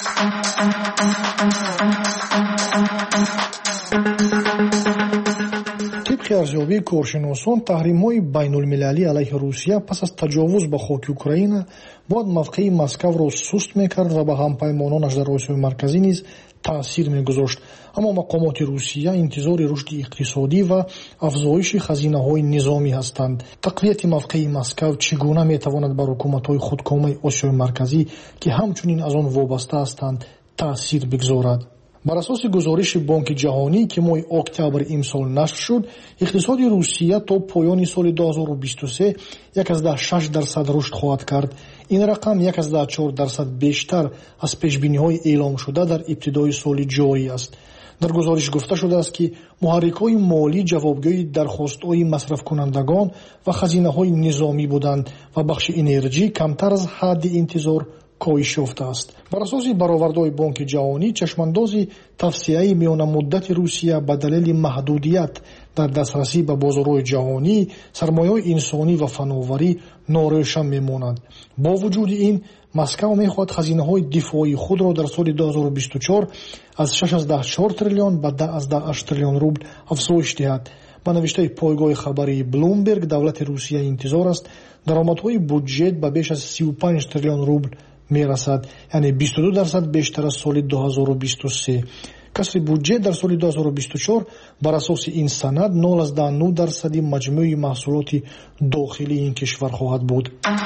тибқи арзёбии коршиносон, таҳримҳои байнулмилалӣ алайҳи русия пас аз таҷовуз ба хоки Украина бояд мавқеи Москваро суст мекард ва ба ҳампаймононаш дар Осиёи марказӣ низ таъсир мегузошт. аммо мақомоти русия интизори рушди иқтисодӣ ва афзоиши хазинаҳои низомӣ ҳастанд. тақвияти мавқеи Москав чӣ гуна метавонад бар ҳукуматҳои худкомаи Осиёи марказӣ, ки ҳамчунин аз он вобаста ҳастанд, таъсир бигзорад? бар асоси гузориши Бонки ҷаҳонӣ ки моҳи октябр имсол нашр шуд, иқтисоди Русия то поёни соли ду ҳазору бисту се яказдаҳ шаш дарсад рушд хоҳад кард. ин рақам яказдаҳ чор дарсад бештар аз пешбиниҳои эъломшуда дар ибтидои соли ҷорӣ аст. дар гузориш гуфта шудааст ки муҳаррикҳои молӣ ҷавобгӯи дархостҳои масрафкунандагон ва хазинаҳои низомӣ буданд ва бахши энерҷӣ камтар аз ҳадди интизор коҳиш ёфтааст. бар асоси баровардҳои Бонки ҷаҳонӣ, чашмандози тавсеаи миёнамуддати Русия ба далели маҳдудият дар дастрасӣ ба бозорҳои ҷаҳонӣ, сармояҳои инсонӣ ва фановарӣ норешан мемонад. бо вуҷуди ин, Москва мехоҳад хазинаҳои дифоии худро дар соли ду ҳазору бисту чор аз шаш аздаҳ чор триллион ба даҳ аздаҳ ҳашт триллион рубл афзоиш диҳад. ба навиштаи пойгоҳи хабарии Bloomberg, давлати Русия интизор аст даромадҳои буҷет ба беш аз сию панҷ триллион рубл мерасад, яъне бисту ду дарсад бештар аз соли ду ҳазору бисту се. касри буҷет дар соли ду ҳазору бисту чор бар асоси ин санад нол аздаҳ нӯ дарсади маҷмӯи маҳсулоти дохилии ин кишвар хоҳад буд.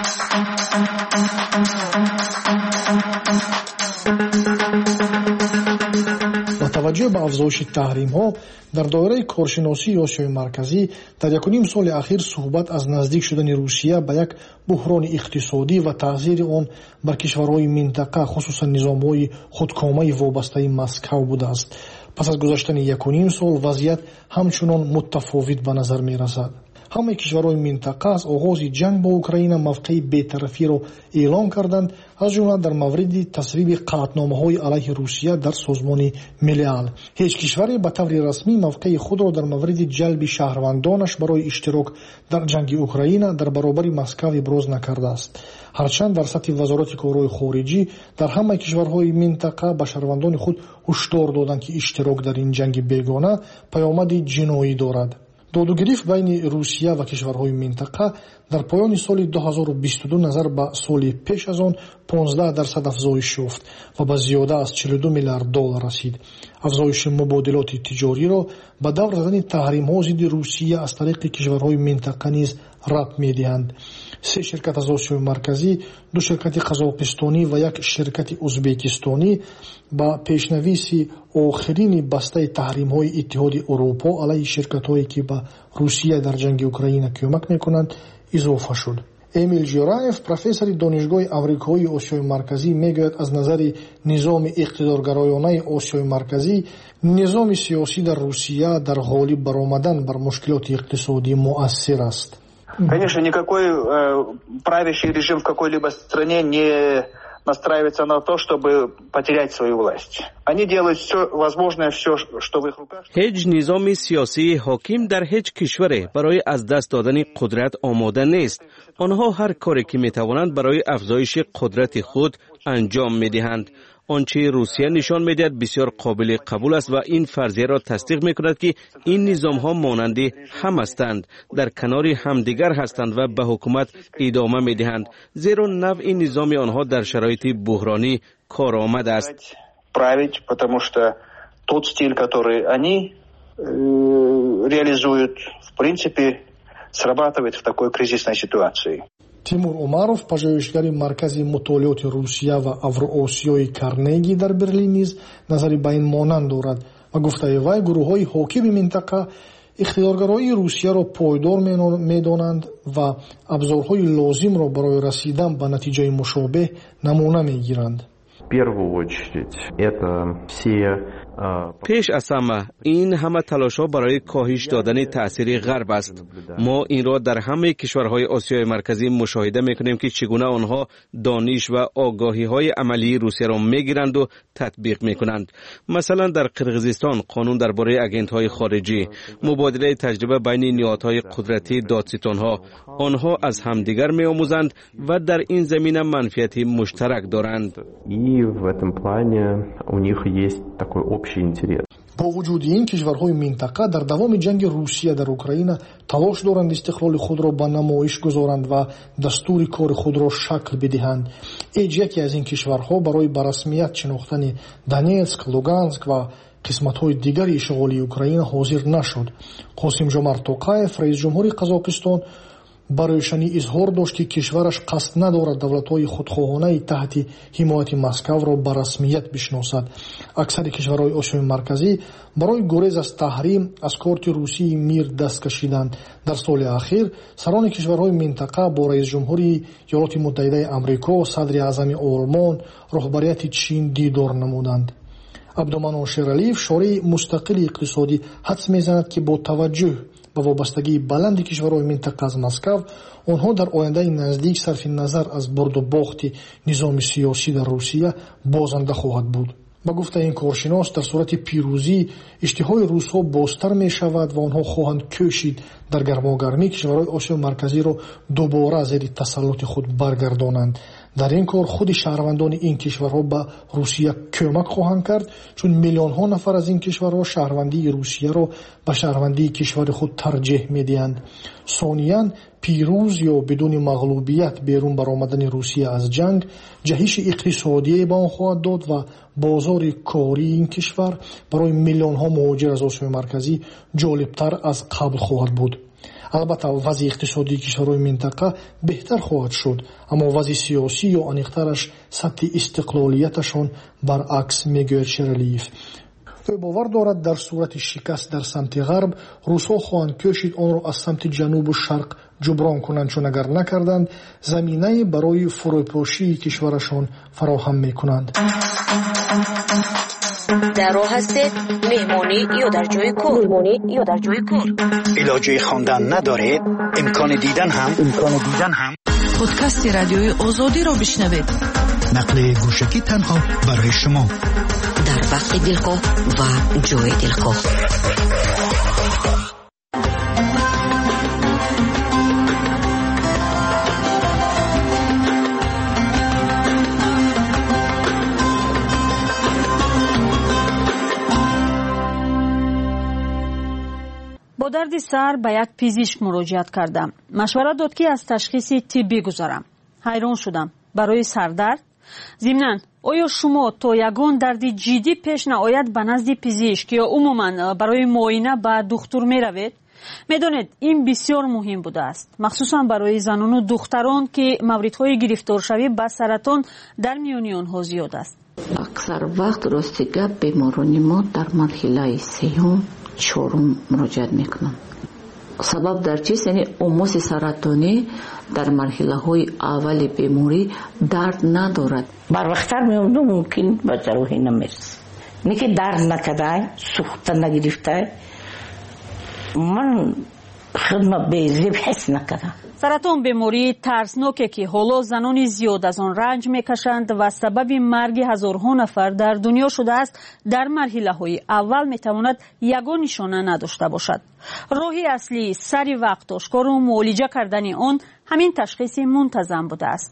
با توجه به افزایش تحریم‌ها در دایره کارشناسی آسیای مرکزی در یکونیم سال اخیر صحبت از نزدیک شدن روسیه به یک بحران اقتصادی و تاثیر آن بر کشورهای منطقه خصوصا نظام‌های خودکامه وابسته مسکو بوده است. پس از گذشتن یکونیم سال وضعیت همچنان متفاوت به نظر می‌رسد. همه کشورهای منطقه از آغاز جنگ با اوکراین موقع بی‌طرفی را اعلام کردند، از جمله در مورد تصویب قطعنامه‌های علیه روسیه در سازمان ملل. هیچ کشوری به طور رسمی موقع خود را در مورد جلب شهروندانش برای اشتراک در جنگ اوکراین در برابر مسکو ابراز نکرده است. هرچند در سطح وزارت کارهای خارجی در همه کشورهای منطقه به شهروندان خود هشدار دادند که اشتراک در این جنگ بیگانه پیامد جنایی دارد. دادوگریف بین روسیه و کشورهای منطقه در پایان سال دو هزار و بیست و دو نظر به سال پیش از آن پانزده درصد افزایش یافت و به زیاده از چهل و دو میلیارد دلار رسید. افزایش مبادلات تجاری را به دور زدن تحریم‌ها ضد روسیه از طریق کشورهای منطقه نیز ربط می‌دهند. سه شرکت از آسیای مرکزی، دو شرکت قزاقستانی و یک شرکت ازبکستانی با پیشنویس آخرین بسته تحریم‌های اتحاد اروپا علیه شرکت‌هایی که به روسیه در جنگ اوکراین کمک می‌کنند اضافه شد. эмил жураев, профессори донишгоҳи амрикоии осиёи марказӣ, мегӯяд аз назари низоми иқтидоргароёнаи осиёи марказӣ низоми сиёсӣ дар Русия дар ғолиб баромадан бар мушкилоти иқтисодӣ муассир аст. Конечно, никакой э, правящий режим в какой-либо стране не настраивается на то, чтобы потерять свою власть. Они делают все возможное, все, что в их руках. هیچ نظام سیاسی حاکم در هیچ کشوری برای از دست دادن قدرت آماده نیست. آنها هر کاری که میتوانند برای افزایش قدرت خود انجام میدهند. آنچه روسیه نشان میدهد بسیار قابل قبول است و این فرضیه را تصدیق میکند که این نظام ها مانند هم هستند، در کنار همدیگر هستند و به حکومت ادامه میدهند، زیرا نوع نظام آنها در شرایط بحرانی کارآمد است. править, потому что тот стиль, который они э, реализуют, в принципе, срабатывает в такой кризисной ситуации. тимур умаров, пажӯҳишгари маркази мутолиёти русия ва авроосиёи карнеги дар берлин низ назари ба ин монанд дорад ва гуфтаи вай гурӯҳҳои ҳокими минтақа иқтидоргароии русияро пойдор медонанд ва абзорҳои лозимро барои расидан ба натиҷаи мушобеҳ намуна мегиранд. پیش از همه این همه تلاش ها برای کاهش دادن تأثیر غرب است. ما این را در همه کشورهای آسیای مرکزی مشاهده میکنیم که چگونه آنها دانش و آگاهی های عملی روسیه را میگیرند و تطبیق میکنند. مثلا در قرقیزستان قانون درباره اگنت های خارجی، مبادله تجربه بین نهادهای قدرتی دادستان ها، آنها از همدیگر میآموزند و در این زمینه منفعتی مشترک دارند. бо вуҷуди ин кишварҳои минтақа дар давоми ҷанги русия дар украина талош доранд истиқлоли худро ба намоиш гузоранд ва дастури кори худро шакл бидиҳанд. эҷ яке аз ин кишварҳо барои ба расмият шинохтани донецк, луганск ва қисматҳои дигари ишғолии украина ҳозир нашуд. қосимҷомарт тоқаев, раисҷумҳури қазоқистон, ба рӯшанӣ изҳор дошт ки кишвараш қасд надорад давлатҳои худхоҳонаи таҳти ҳимояти Москваро ба расмият бишносад. аксари кишварҳои осиёи марказӣ барои гурез аз таҳрим аз корти русии мир даст кашиданд. дар соли ахир сарони кишварҳои минтақа бо раисҷумҳури Иёлоти Муттаҳидаи Амрико, садри аъзами Олмон, роҳбарияти Чин дидор намуданд. абдуманон шералиев, шории мустақили иқтисодӣ, ҳадс мезанад ки бо таваҷҷӯҳ ба вобастагии баланди кишварҳои минтақа аз Москав, онҳо дар ояндаи наздик сарфи назар аз бурду бохти низоми сиёсӣ дар Русия бозанда хоҳад буд. ба гуфтаи ин коршинос, дар сурати пирӯзӣ иштиҳои русҳо бозтар мешавад ва онҳо хоҳанд кӯшид дар гармогармӣ кишварҳои осиёи марказиро дубора зери тасаллути худ баргардонанд. дар ин кор худи шаҳрвандони ин кишварҳо ба русия кӯмак хоҳанд кард, чун миллионҳо нафар аз ин кишварҳо шаҳрвандии русияро ба шаҳрвандии кишвари худ тарҷеҳ медиҳанд. сониян, пирӯз ё бидуни мағлубият берун баромадани русия аз ҷанг ҷаҳиши иқтисодие ба он хоҳад дод ва бозори кории ин кишвар барои миллионҳо муҳоҷир аз осиёи марказӣ ҷолибтар аз қабл хоҳад буд. албатта вазъи иқтисодии кишварҳои минтақа беҳтар хоҳад шуд, аммо вазъи сиёсӣ ё аниқтараш сатҳи истиқлолияташон баръакс, мегӯяд Шералиев. ӯ бовар дорад дар сурати шикаст дар самти ғарб русҳо хоҳанд кӯшид онро аз самти ҷанубу шарқ ҷуброн кунанд, чун агар накарданд заминае барои фурӯпошии кишварашон фароҳам мекунанд. дар роҳ ҳастед меҳмонӣ ё дар ҷои кор меҳмонӣ ё дар ҷои кор илоҷи хондан надоред, имкони дидан ҳам имкони дидан ҳам подкасти радиои озодиро бишнавед. нақли гӯшагӣ танҳо барои шумо дар вақти дилхоҳ ва ҷои дилхоҳ. با درد سر به یک پزشک مراجعت کردم. مشورت داد که از تشخیص طبی گذارم. حیران شدم. برای سردرد؟ ضمناً آیا شما تا یگان درد جدی پیش نیاید به نزد پزشک یا عموماً برای معاینه به دکتر می روید؟ میدانید این بسیار مهم بوده است، مخصوصا برای زنان و دختران که موردهای گرفتارشوی به سرطان در میان آنها زیاد است. اکثر وقت راستی گپ بیماران ما در مرحله سیوم چهارم مراجعت میکنن. сабаб дар чист, яъне омоси саратонӣ дар марҳилаҳои аввали беморӣ дард надорад. барвақттар меомаду мумкин ба ҷарроҳӣ намерасад. не ки дард накардай, сӯхта нагирифтай, ман худма безеб ҳис накардам. саратон бемории тарсноке ки ҳоло занони зиёд аз он ранҷ мекашанд ва сабаби марги ҳазорҳо нафар дар дунё шудааст, дар марҳилаҳои аввал метавонад ягон нишона надошта бошад. роҳи аслии сари вақт ошкору муолиҷа кардани он ҳамин ташхиси мунтазам будааст.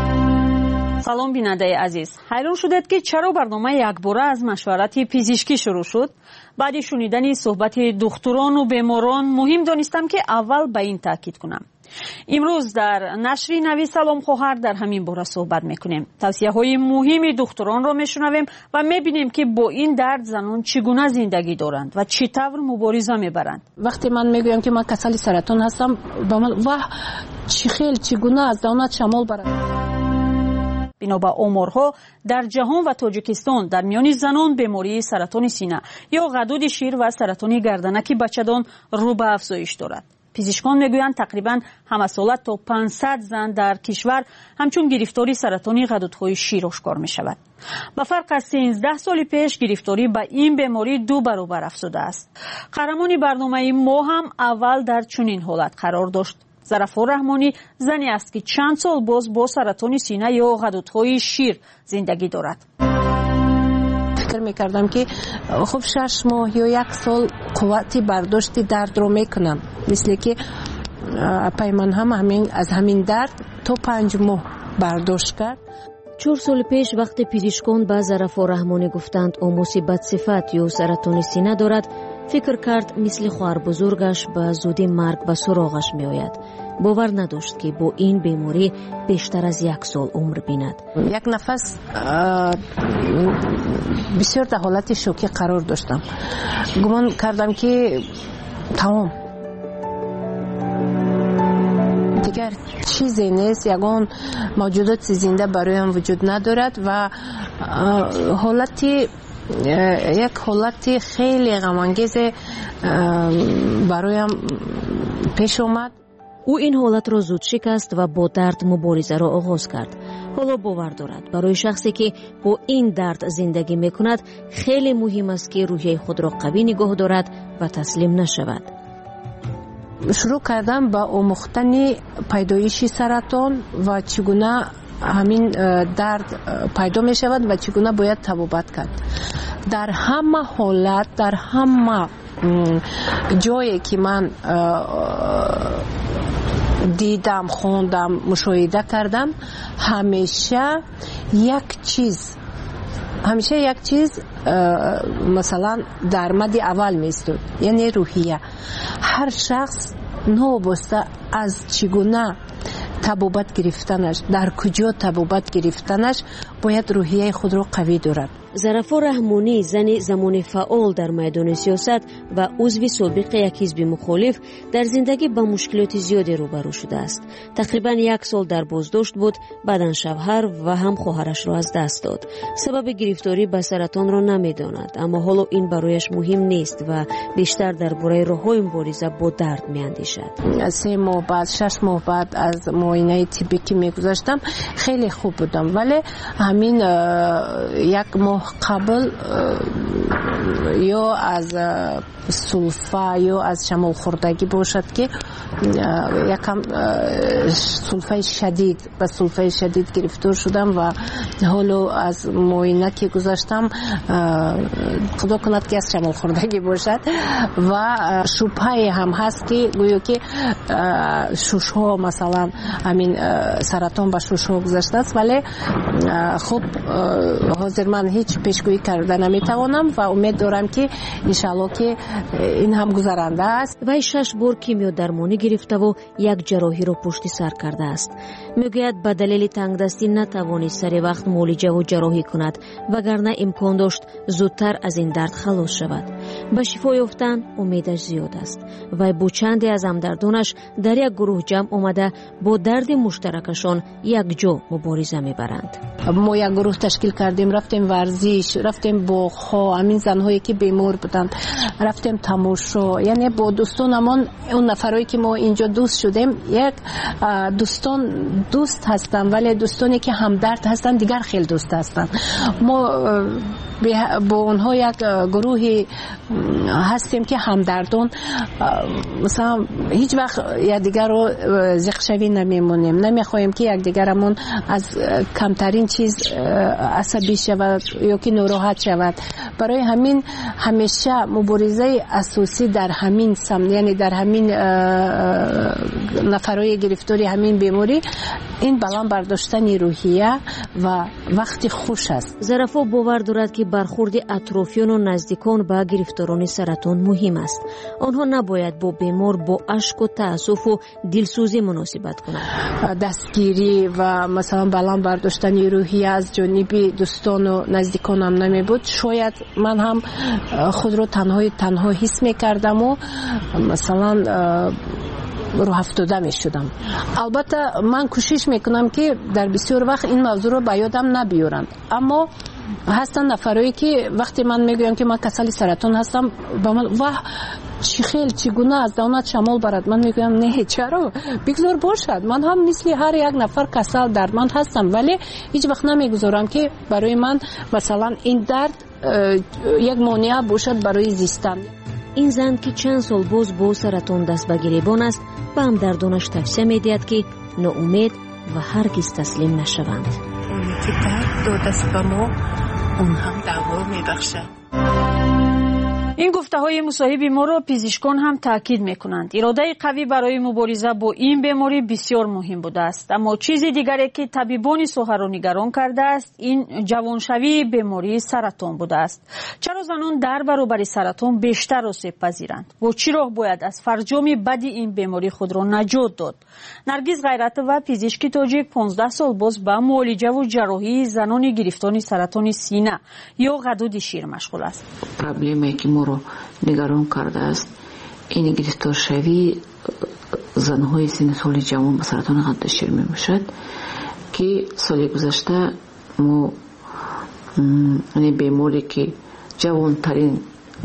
салом бинандаи азиз, ҳайрон шудед ки чаро барномаи якбора аз машварати пизишкӣ шурӯъ шуд? баъди шунидани суҳбати духтурону беморон муҳим донистам ки аввал ба ин таъкид кунам. имрӯз дар нашри нави салом хоҳар дар ҳамин бора суҳбат мекунем. тавсияҳои муҳими духтуронро мешунавем ва мебинем ки бо ин дард занон чӣ гуна зиндагӣ доранд ва чӣ тавр мубориза мебаранд. вақте ман мегӯям ки ман касали саратон ҳастам, ба ман ваҳ чӣ хел чӣ гуна аз давнат шамол барад. бино ба оморҳо дар ҷаҳон ва тоҷикистон дар миёни занон бемории саратони сина ё ғадуди шир ва саратони гарданаки бачадон рӯ ба афзоиш дорад. пизишкон мегӯянд тақрибан ҳамасола то пансад зан дар кишвар ҳамчун гирифтори саратони ғадудҳои шир ошкор мешавад. ба фарқ аз сенздаҳ соли пеш гирифторӣ ба ин беморӣ ду баробар афзудааст. қаҳрамони барномаи мо ҳам аввал дар чунин ҳолат қарор дошт. зарафор раҳмонӣ зане аст ки чанд сол боз бо саратони сина ё ғадудҳои шир зиндагӣ дорад. фикр мекардам ки хуб шаш моҳ ё як сол қуввати бардошти дардро мекунам, мисле ки пайман ҳам аз ҳамин дард то панҷ моҳ бардошт кард. чор соли пеш вақте пизишкон ба зарафор раҳмонӣ гуфтанд омоси бадсифат ё саратони сина дорад, фикр кард мисли хоҳарбузургаш ба зудӣ марг ба суроғаш меояд. бовар надошт ки бо ин беморӣ бештар аз як сол умр бинад. як нафас бисёр дар ҳолати шокӣ қарор доштам. гумон кардам ки тамом, дигар чизе нест, ягон мавҷудоти зинда бароям вуҷуд надорад ва ҳолати як ҳолати хеле ғамангезе бароям пеш омад. ӯ ин ҳолатро зуд шикаст ва бо дард муборизаро оғоз кард. ҳоло бовар дорад барои шахсе ки бо ин дард зиндагӣ мекунад хеле муҳим аст ки рӯҳияи худро қавӣ нигоҳ дорад ва таслим нашавад. шурӯъ кардам ба омӯхтани пайдоиши саратон ва чӣ гуна ҳамин дард пайдо мешавад ва чӣ гуна бояд табобат кард. дар ҳама ҳолат, дар ҳама ҷое ки ман дидам, хондам, мушоҳида кардам, ҳамеша як чиз ҳамеша як чиз масалан дармади аввал меистод, яъне рӯҳия. ҳар шахс новоста аз чӣ гуна табобат гирифтанаш, дар куҷо табобат гирифтанаш бояд рӯҳияи худро қавӣ дорад. зарафор раҳмонӣ зани замони фаъол дар майдони сиёсат ва узви собиқи як ҳизби мухолиф дар зиндагӣ ба мушкилоти зиёде рӯбарӯ шудааст. тақрибан як сол дар боздошт буд, баъдан шавҳар ва ҳам хоҳарашро аз даст дод. сабаби гирифторӣ ба саратонро намедонад, аммо ҳоло ин барояш муҳим нест ва бештар дар бораи роҳҳои мубориза бо дард меандешад. се моҳ баъд, шаш моҳ баъд аз муоинаи тиббӣ ки мегузаштам хеле хуб будам, вале ҳамин як моҳ қабл ё аз сулфа ё аз шамолхӯрдагӣ бошад ки якам сулфаи шадид ба сулфаи шадид гирифтор шудам ва ҳоло аз муоина ки гузаштам худо кунад ки аз шамолхӯрдагӣ бошад ва шубҳае ҳам ҳаст ки гӯё ки шушҳо масалан ҳамин саратон ба шушҳо гузаштааст, вале хуб ҳозир ман ҳеҷ пешгӯӣ карда наметавонам ва умед дорам ки иншаалло ки ин ҳам гузаранда аст. вай шаш бор кимиодармонӣ гирифтаву як ҷарроҳиро пушти сар кардааст. мегӯяд ба далели тангдастӣ натавонист сари вақт муолиҷаву ҷарроҳӣ кунад, вагарна имкон дошт зудтар аз ин дард халос шавад. ба шифо ёфтан умедаш зиёд аст. вай бо чанде аз ҳамдардонаш дар як гурӯҳ ҷамъ омада бо дарди муштаракашон якҷо мубориза мебаранд. мо як гурӯҳ ташкил кардем, рафтем варзиш, рафтем боғҳо, ҳамин занҳое ки бемор буданд, рафтем тамошо, яъне бо дӯстонамон, он нафарое ки мо инҷо дӯст шудем, як дӯстон дӯст ҳастанд, вале дӯстоне ки ҳамдард ҳастанд дигар хел дӯст ҳастанд. мо бо онҳо як гурӯҳи ҳастем ки ҳамдардон, масалан ҳеҷ вақт якдигарро зиқшавӣ намемонем, намехоҳем ки якдигарамон аз камтарин чиз асабӣ шавад ё ки нороҳат шавад. барои ҳамин ҳамеша муборизаи асосӣ дар ҳамин сам, яъне дар ҳамин нафарои гирифтори ҳамин беморӣ, ин баланд бардоштани рӯҳия ва вақти хуш аст. зарафо бовар дорад ки бархурди атрофиёну наздикон ба гирифторони саратон муҳим аст. онҳо набояд бо бемор бо ашку таассуфу дилсӯзӣ муносибат кунанд. дастгирӣ ва масалан баланд бардоштани рӯҳия аз ҷониби дӯстону наздиконам намебуд. шояд ман ҳам худро танҳои танҳо ҳис мекардаму масалан роҳафтода мешудам. албатта ман кӯшиш мекунам ки дар бисёр вақт ин мавзӯъро ба ёдам набиёранд, аммо ҳастанд нафарое ки вақте ман мегӯям ки ман касали саратон ҳастам, ба ман ваҳ чӣ хел чӣ гуна аз давнат шамол барад. ман мегӯям не, чаро, бигзор бошад, ман ҳам мисли ҳар як нафар касал дардманд ҳастам, вале ҳеҷ вақт намегузорам ки барои ман масалан ин дард як монеа бошад барои зистан. ин зан ки чанд сол боз бо саратон даст ба гиребон аст, ба ҳамдардонаш тавсия медиҳад ки ноумед ва ҳаргиз таслим нашаванд. оне ки дард додааст ба мо, он ҳам даво мебахшад. این گفته های مصاحب ما را پزشکان هم تاکید میکنند. اراده قوی برای مبارزه با این بیماری بسیار مهم بوده است. اما چیز دیگری که طبیبان ساحه را نگران کرده است این جوانشوی بیماری سرطان بوده است. چرا زنان در برابر سرطان بیشتر آسیب پذیرند؟ و چی راه باید از فرجام بد این بیماری خود را نجات داد؟ نرگس غیرت و پزشک تاجیک پانزده سال باز به معالجه و جراحی زنان گرفتار سرطان سینه یا غدود شیر مشغول است. پروبلمی که ما رو نگران کرده است این گرفتارشوی زنهای سن سال جوان به سرطان غدود شیر می باشد که سال گذشته ما این بیماری که جوان ترین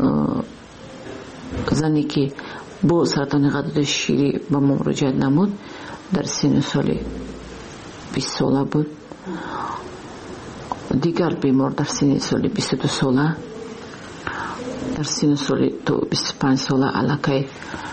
زنی که با سرطان غدود شیری به ما مراجعت نمود در سن سال بیست ساله بود. دیگر بیمار در سن سال بیست و دو ساله، در سن سال بیست و پنج ساله علاقه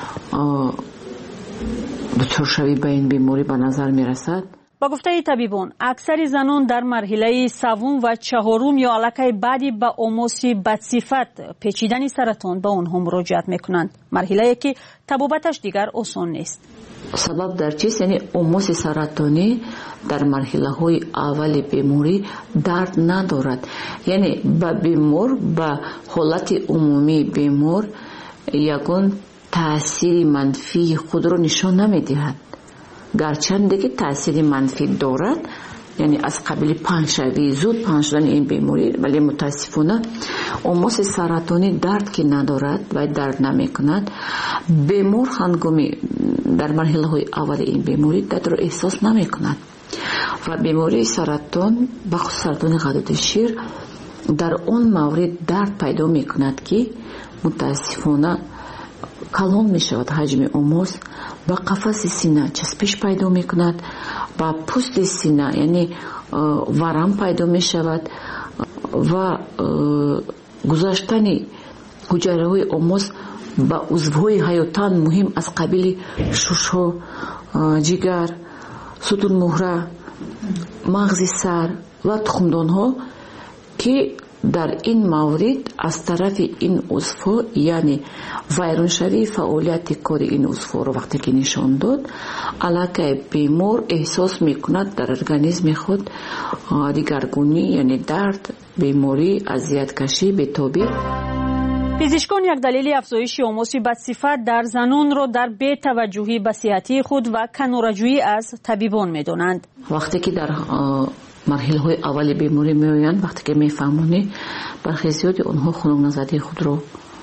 دچار شوی به این بیماری به نظر می رسد. با گفته طبیبان اکثر زنان در مرحله سوم و چهارم یا علاقه بعدی با آموسی بدصفت پیچیدن سرطان به آنها مراجعت میکنند، مرحله که طبابتش دیگر آسان نیست. سبب در چیست؟ یعنی آموس سرطانی در مرحله های اول بیماری درد ندارد، یعنی با بیمار با حالت عمومی بیمار یگان تاثیر منفی خود را نشان نمیدهد، گرچند که تاثیر منفی دارد، یعنی از قبیل پنجشوی زود پنج شدن این بیماری، ولی متاسفانه آموس سرطانی درد که ندارد و درد نمی کند. بیمار هنگامی در مرحله های اول این بیماری درد را احساس نمی کند و بیماری سرطان بخصوص سرطان غدود شیر در اون مورد درد پیدا می کند که متاسفانه کلان می شود حجم آموس، با قفس سینه چسبش پیدا می کند، با پوست سینه یعنی ورم پیدا می شود و گذاشتن حجره های آموس با عضوهای حیاتان مهم از قبیل ششها، جگر، ستون مهره، مغز سر و تخمدان ها که در این مورد از طرف این عضوها یعنی ویران شوی فعالیت کار این عضوها رو وقتی که نشان داد، علاقه بیمار احساس میکند در ارگانیسم خود دیگرگونی یعنی درد، بیماری، اذیت کشی به تابع. پزشکان یک دلیل افزایش آموس بدصفت در زنان را در بی‌توجهی به صحت خود و کناره‌جویی از طبیبان می‌دانند. وقتی که در مرحله های اول بیماری می آیند، وقتی که می فهمونی برخی زیادی اونها خنک نزدی خود رو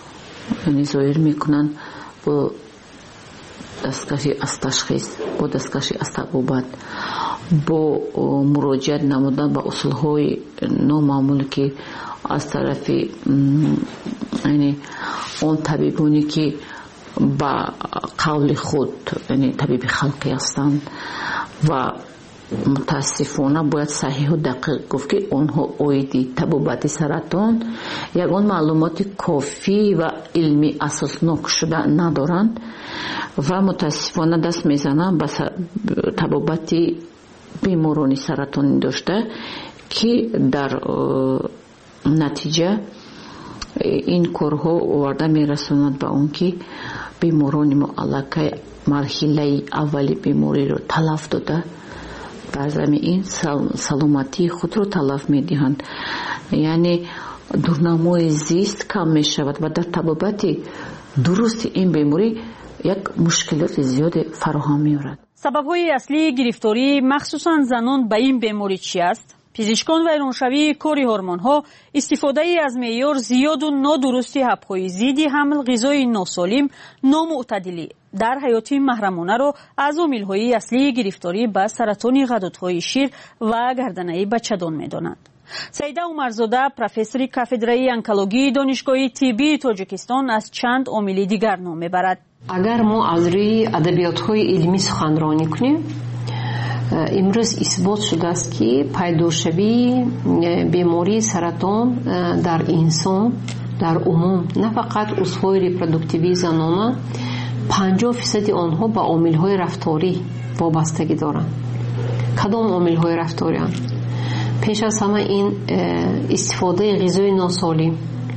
یعنی ظاهر میکنن با دستکشی از تشخیص، با دستکشی از تبابت، با مراجعت نمودن به اصولهای نامعمول که از طرف یعنی اون طبیبونی که با قول خود یعنی طبیب خلقی هستند و متاسفانه باید صحیح و دقیق گفت که اونها اویدی تبابت سرطان یگان معلومات کافی و علمی اساسناک شده ندارند و متاسفانه دست میزنند به تبابت بیماران سرطانی داشته که در نتیجه این کارها آورده میرسوند به اون که بیماران معلقه مرحله اولی بیماری رو تلف داده در زمین این سلامتی خود رو تلف میدهند. یعنی دورنمای زیست کم میشود و در طبابت درست این بیماری یک مشکلات زیاد فراهم میارد. سبب‌های اصلی گرفتاری مخصوصاً زنان به این بیماری چی است؟ پزشکان و ایرانشوی کاری هورمون‌ها استفاده از معیار زیاد و نادرستی حب‌های ضد حمل، غذای ناسالم، نامعتدلی در حیات محرمانه را از عامل‌های اصلی گرفتاری به سرطان غدودهای شیر و گردنه بچه‌دان می‌دانند. سیده عمرزاده پروفسور کافدرای онکологی دانشگاه طبی تاجیکستان از چند عامل دیگر نام می‌برد. اگر ما از روی ادبیات‌های علمی سخنرانی کنیم، امروز اثبات شده است که پیداشوی بیماری سرطان در انسان در عموم نه فقط عضوهای ریپرودوکتیوی زنانه پنجاه فیصد آنها با عامل‌های رفتاری وابستگی دارند. کدام عامل‌های رفتاری اند؟ پیش از همه این استفاده غذای ناسالم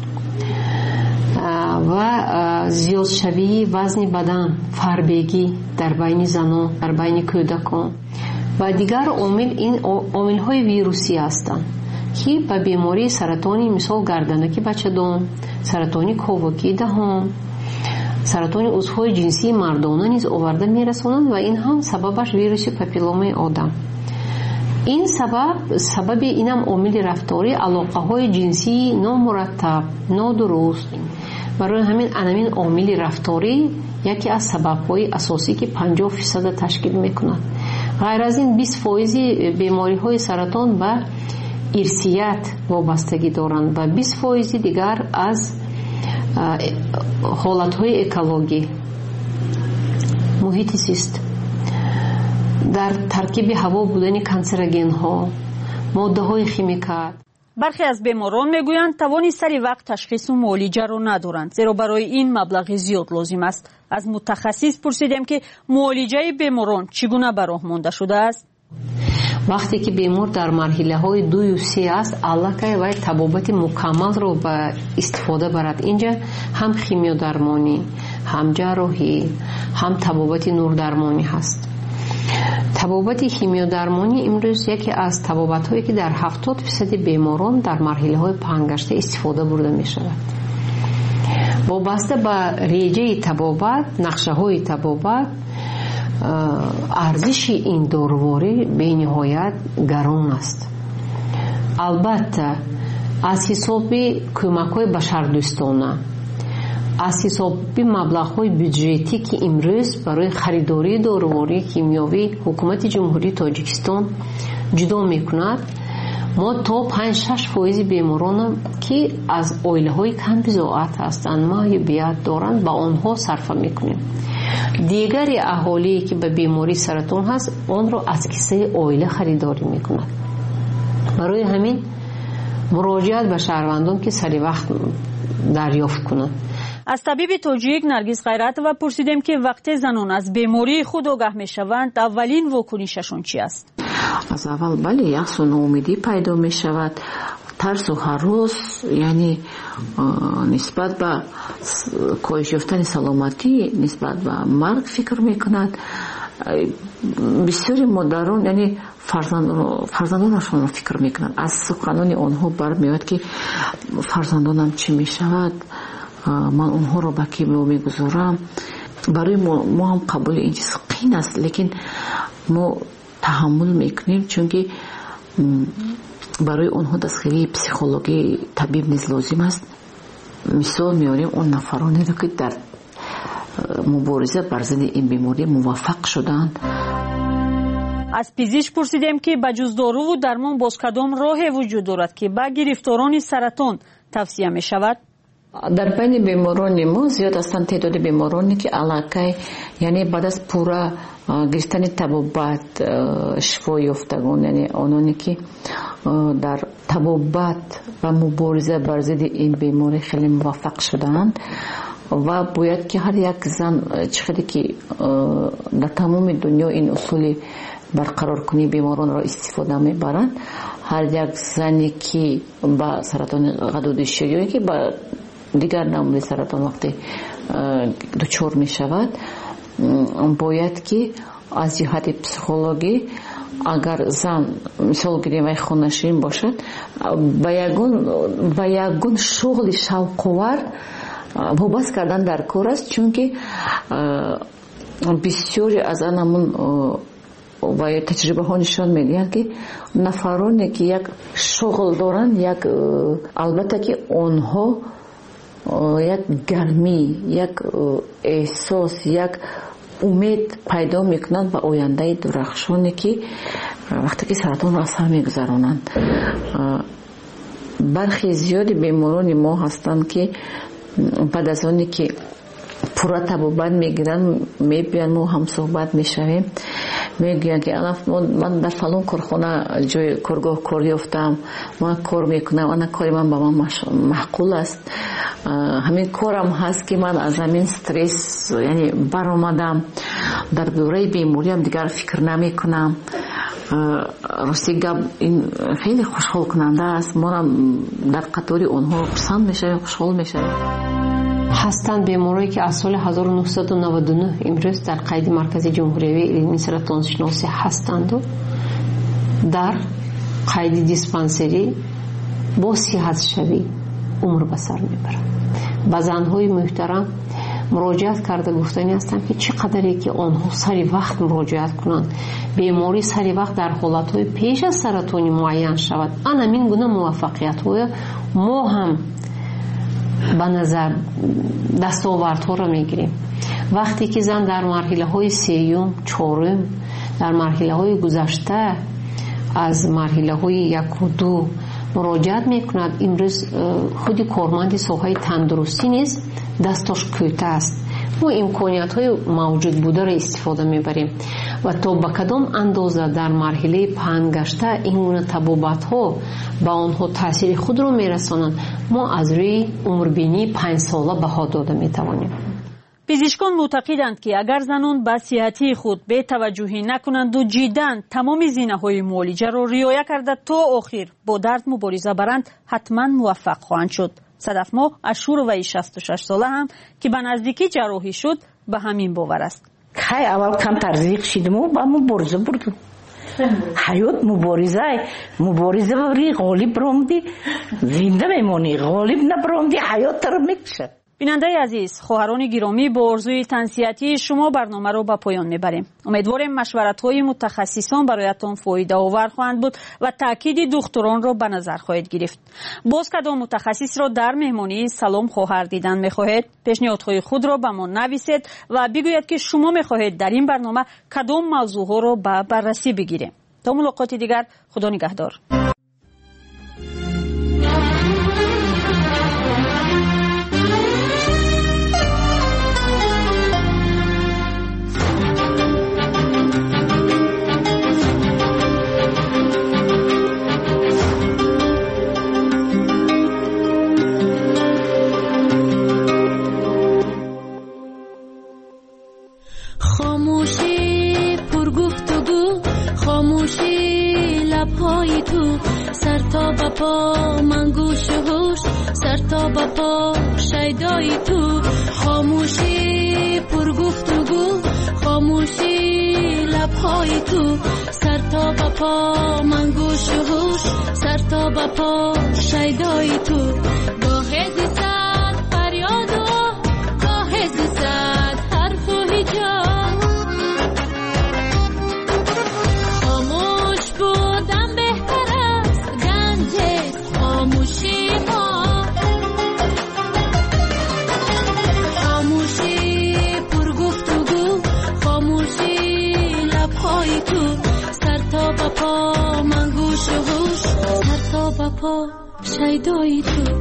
و زیادشوی وزن بدن، فربگی در بین زنان، در بین کودکان و دیگر عامل این عامل‌های ویروسی هستند که به بیماری سرطانی مثل گردنکی بچه‌دان، سرطانی کووکی دهان، سرطان عضوهای جنسی مردانه نیز آورده میرسانند و این هم سببش ویروس پاپیلومای آدم. این سبب سبب اینم عامل رفتاری علاقه‌های جنسی نامرتب، نادرست. برای همین انمین عامل رفتاری یکی از سبب‌های اساسی که پنجاه فیصد تشکیل می‌کند. غیر از این بیست فیصد بیماری‌های سرطان به ارثیت وابستگی دارند و بیست فیصد دیگر از حالت‌های اکولوژی، محیط زیست، در ترکیب هوا بودن کانسرگن‌ها، ماده‌های شیمیایی. برخی از بیماران میگویند توانی سری وقت تشخیص و معالجه را ندارند، زیرا برای این مبلغ زیاد لازم است. از متخصص پرسیدیم که معالجه بیماران چگونه به راه مانده شده است. وقتی که بیمار در مرحله های دو و سه است، علاقه و طبابت مکمل رو به استفاده برد. اینجا هم شیمیو درمانی، هم جراحی، هم طبابت نور درمانی هست. طبابت شیمیو درمانی امروز یکی از طبابت هایی که در هفتاد فیصد بیماران در مرحله های پنگشته استفاده برده می شود. وابسته به ریجه طبابت، نقشه های طبابت، ارزش این داروری به نهایت گران است. البته از حساب کمک های بشردوستانه، از حساب مبلغ های بودجتی که امروز برای خریداری داروری کیمیاوی حکومت جمهوری تاجیکستان جدا میکند، ما تا پنج شش فیصد بیماران که از عائله های کم بضاعت هستند، معیوبیت دارند، با آنها صرفه میکنیم. دیگر اهالی که به بیماری سرطان هست آن را از کیسه عائله خریداری میکند. برای همین مراجعت به شهروندان که سری وقت دریافت کنند. از طبیب تاجیک نرگس غیرت و پرسیدیم که وقتی زنان از بیماری خود آگاه میشوند اولین واکنششون چی است؟ از اول بله یک سو ناامیدی پیدا می شود، ترس و هراس، یعنی نسبت به کاهش یافتن سلامتی، نسبت به مرگ فکر می کند. بسیاری مادران یعنی فرزندانشون رو فکر می کنند. از سخنان آنها برمیاد که فرزندانم چی می شود، من اونها رو به کی می گذارم. برای ما, ما هم قبول این چیز قین است، لیکن ما تحمل میکنیم چون که برای اونها دستگیری پسیخولوژی طبیب نیز لازم است. مثال میاریم اون نفرانی رو که در مبارزه بر ضد این بیماری موفق شدند. از پزشک پرسیدیم که بجز دارو و درمان باز کدام راهی وجود دارد که به گرفتاران سرطان توصیه می شود؟ در بین بیماران ما زیاد هستند تعداد بیمارانی که علاقه یعنی بعد از پورا گرفتن طبابت شفا یافتگان، یعنی آنانی که در طبابت و مبارزه بر ضد این بیماری خیلی موفق شدند و باید که هر یک زن چقدر که در تمام دنیا این اصول برقرار کنی بیماران را استفاده میبرند، هر یک زنی که با سرطان غدودی یا که با دیگر نوع سرطان وقتی دچار می شود باید که از جهت پسیکولوژی اگر زن مثال گیریم و خونه‌نشین باشد با یگون با یگون شغل شوق‌آور وابسته کردن در کار است، چون که بسیاری از آنمون و تجربه ها نشان میدهند که نفرانی که یک شغل دارند یک البته که آنها یک گرمی، یک احساس، یک امید پیدا میکنند به آینده درخشانی که وقتی که سرطان را از سر میگذرانند. برخی زیادی بیماران ما هستند که بعد از آنی که پورا طبابت میگیرن میبین ما هم صحبت میشویم میگن که من در فلان کارخانه جای کارگاه کار یافتم، من کار میکنم، انا کاری من با من معقول است، همین کارم هست که من از همین استرس یعنی برآمدم، در دوره بیماریم دیگر فکر نمی کنم. راستی گپ این خیلی خوشحال کننده است، ما در قطار اونها پسند میشویم، خوشحال میشویم. هستند بیماری که از سال هزار و نهصد و نود و نه امروز در قید مرکز جمهوری علمی سرطان شناسی هستند و در قید دیسپانسری با صحت شوی عمر به سر میبرند. با زنهای محترم مراجعت کرده گفتنی هستند که چقدری که آنها سری وقت مراجعت کنند بیماری سری وقت در حالتهای پیش از سرطانی معین شود. آن همین گونه موفقیت های ما هم به نظر دستاوردها را میگیریم. وقتی که زن در مرحله های سیوم، چهارم، در مرحله های گذشته از مرحله های یک و دو مراجعت میکند، امروز خودی کارمند ساحه تندرستی نیست، دستش کوته است. ما امکانیت های موجود بوده را استفاده میبریم و تا به کدام اندازه در مرحله پنگشته این گونه طبابت ها با آنها تاثیر خود را میرسانند ما از روی عمربینی پنج ساله بها داده میتوانیم. پزشکان معتقدند که اگر زنان به صحتی خود بی توجهی نکنند و جداً تمام زینه‌های معالجه را رعایت کرده تا آخر با درد مبارزه برند حتما موفق خواهند شد. صدف ما از شوروی شصت و شش ساله هم که به نزدیکی جراحی شد به همین باور است. خیلی اول کم ترزیق شدیم و با مبارزه بردیم. حیات مبارزه مبارزه بری غالب برامدی زنده میمونی، غالب نبرامدی حیات تر میکشه. بیننده عزیز، خواهران گرامی، با آرزوی تنصیحاتی شما برنامه را به پایان میبریم. امیدواریم مشورت‌های متخصصان برایتان فایده آور خواهند بود و تاکید دکتران را به نظر خواهید گرفت. باز کدام متخصص را در مهمانی سلام خواهر دیدن میخواهید؟ پیشنهادهای خود را به ما نویسید و بگویید که شما میخواهید در این برنامه کدام موضوعها را به بررسی بگیریم. تا ملاقات دیگر، خدا نگهدار. سر تا با پا من گوش و هوش، سر تا با پا شیدای تو، خاموشی پر گفت و گو، خاموشی لبهای تو، سر تا با پا من گوش و هوش، سر تا با پا شیدای تو. گاه زیستد فریاد و گاه زیستد حرف و هجاب، خاموش بودم بهتر است گنج خاموشی ما. پا شیدای تو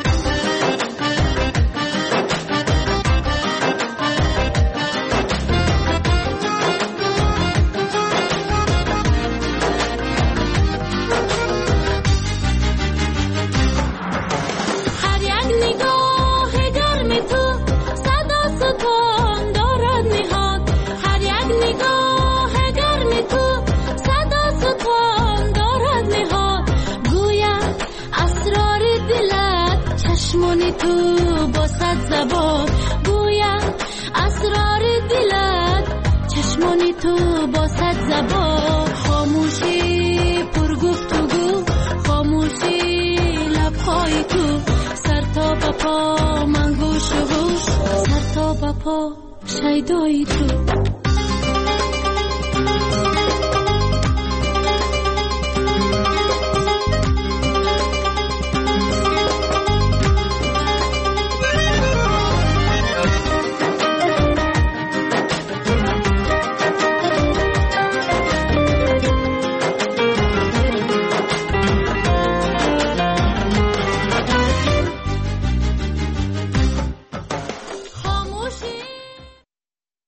تو با صد زبان گویم اسرار دلت چشمانی تو با صد زبان خاموشی پر گفتگو خاموشی لبخای تو سر تا به پا من گوش و هوش سر تا به پا شیدای تو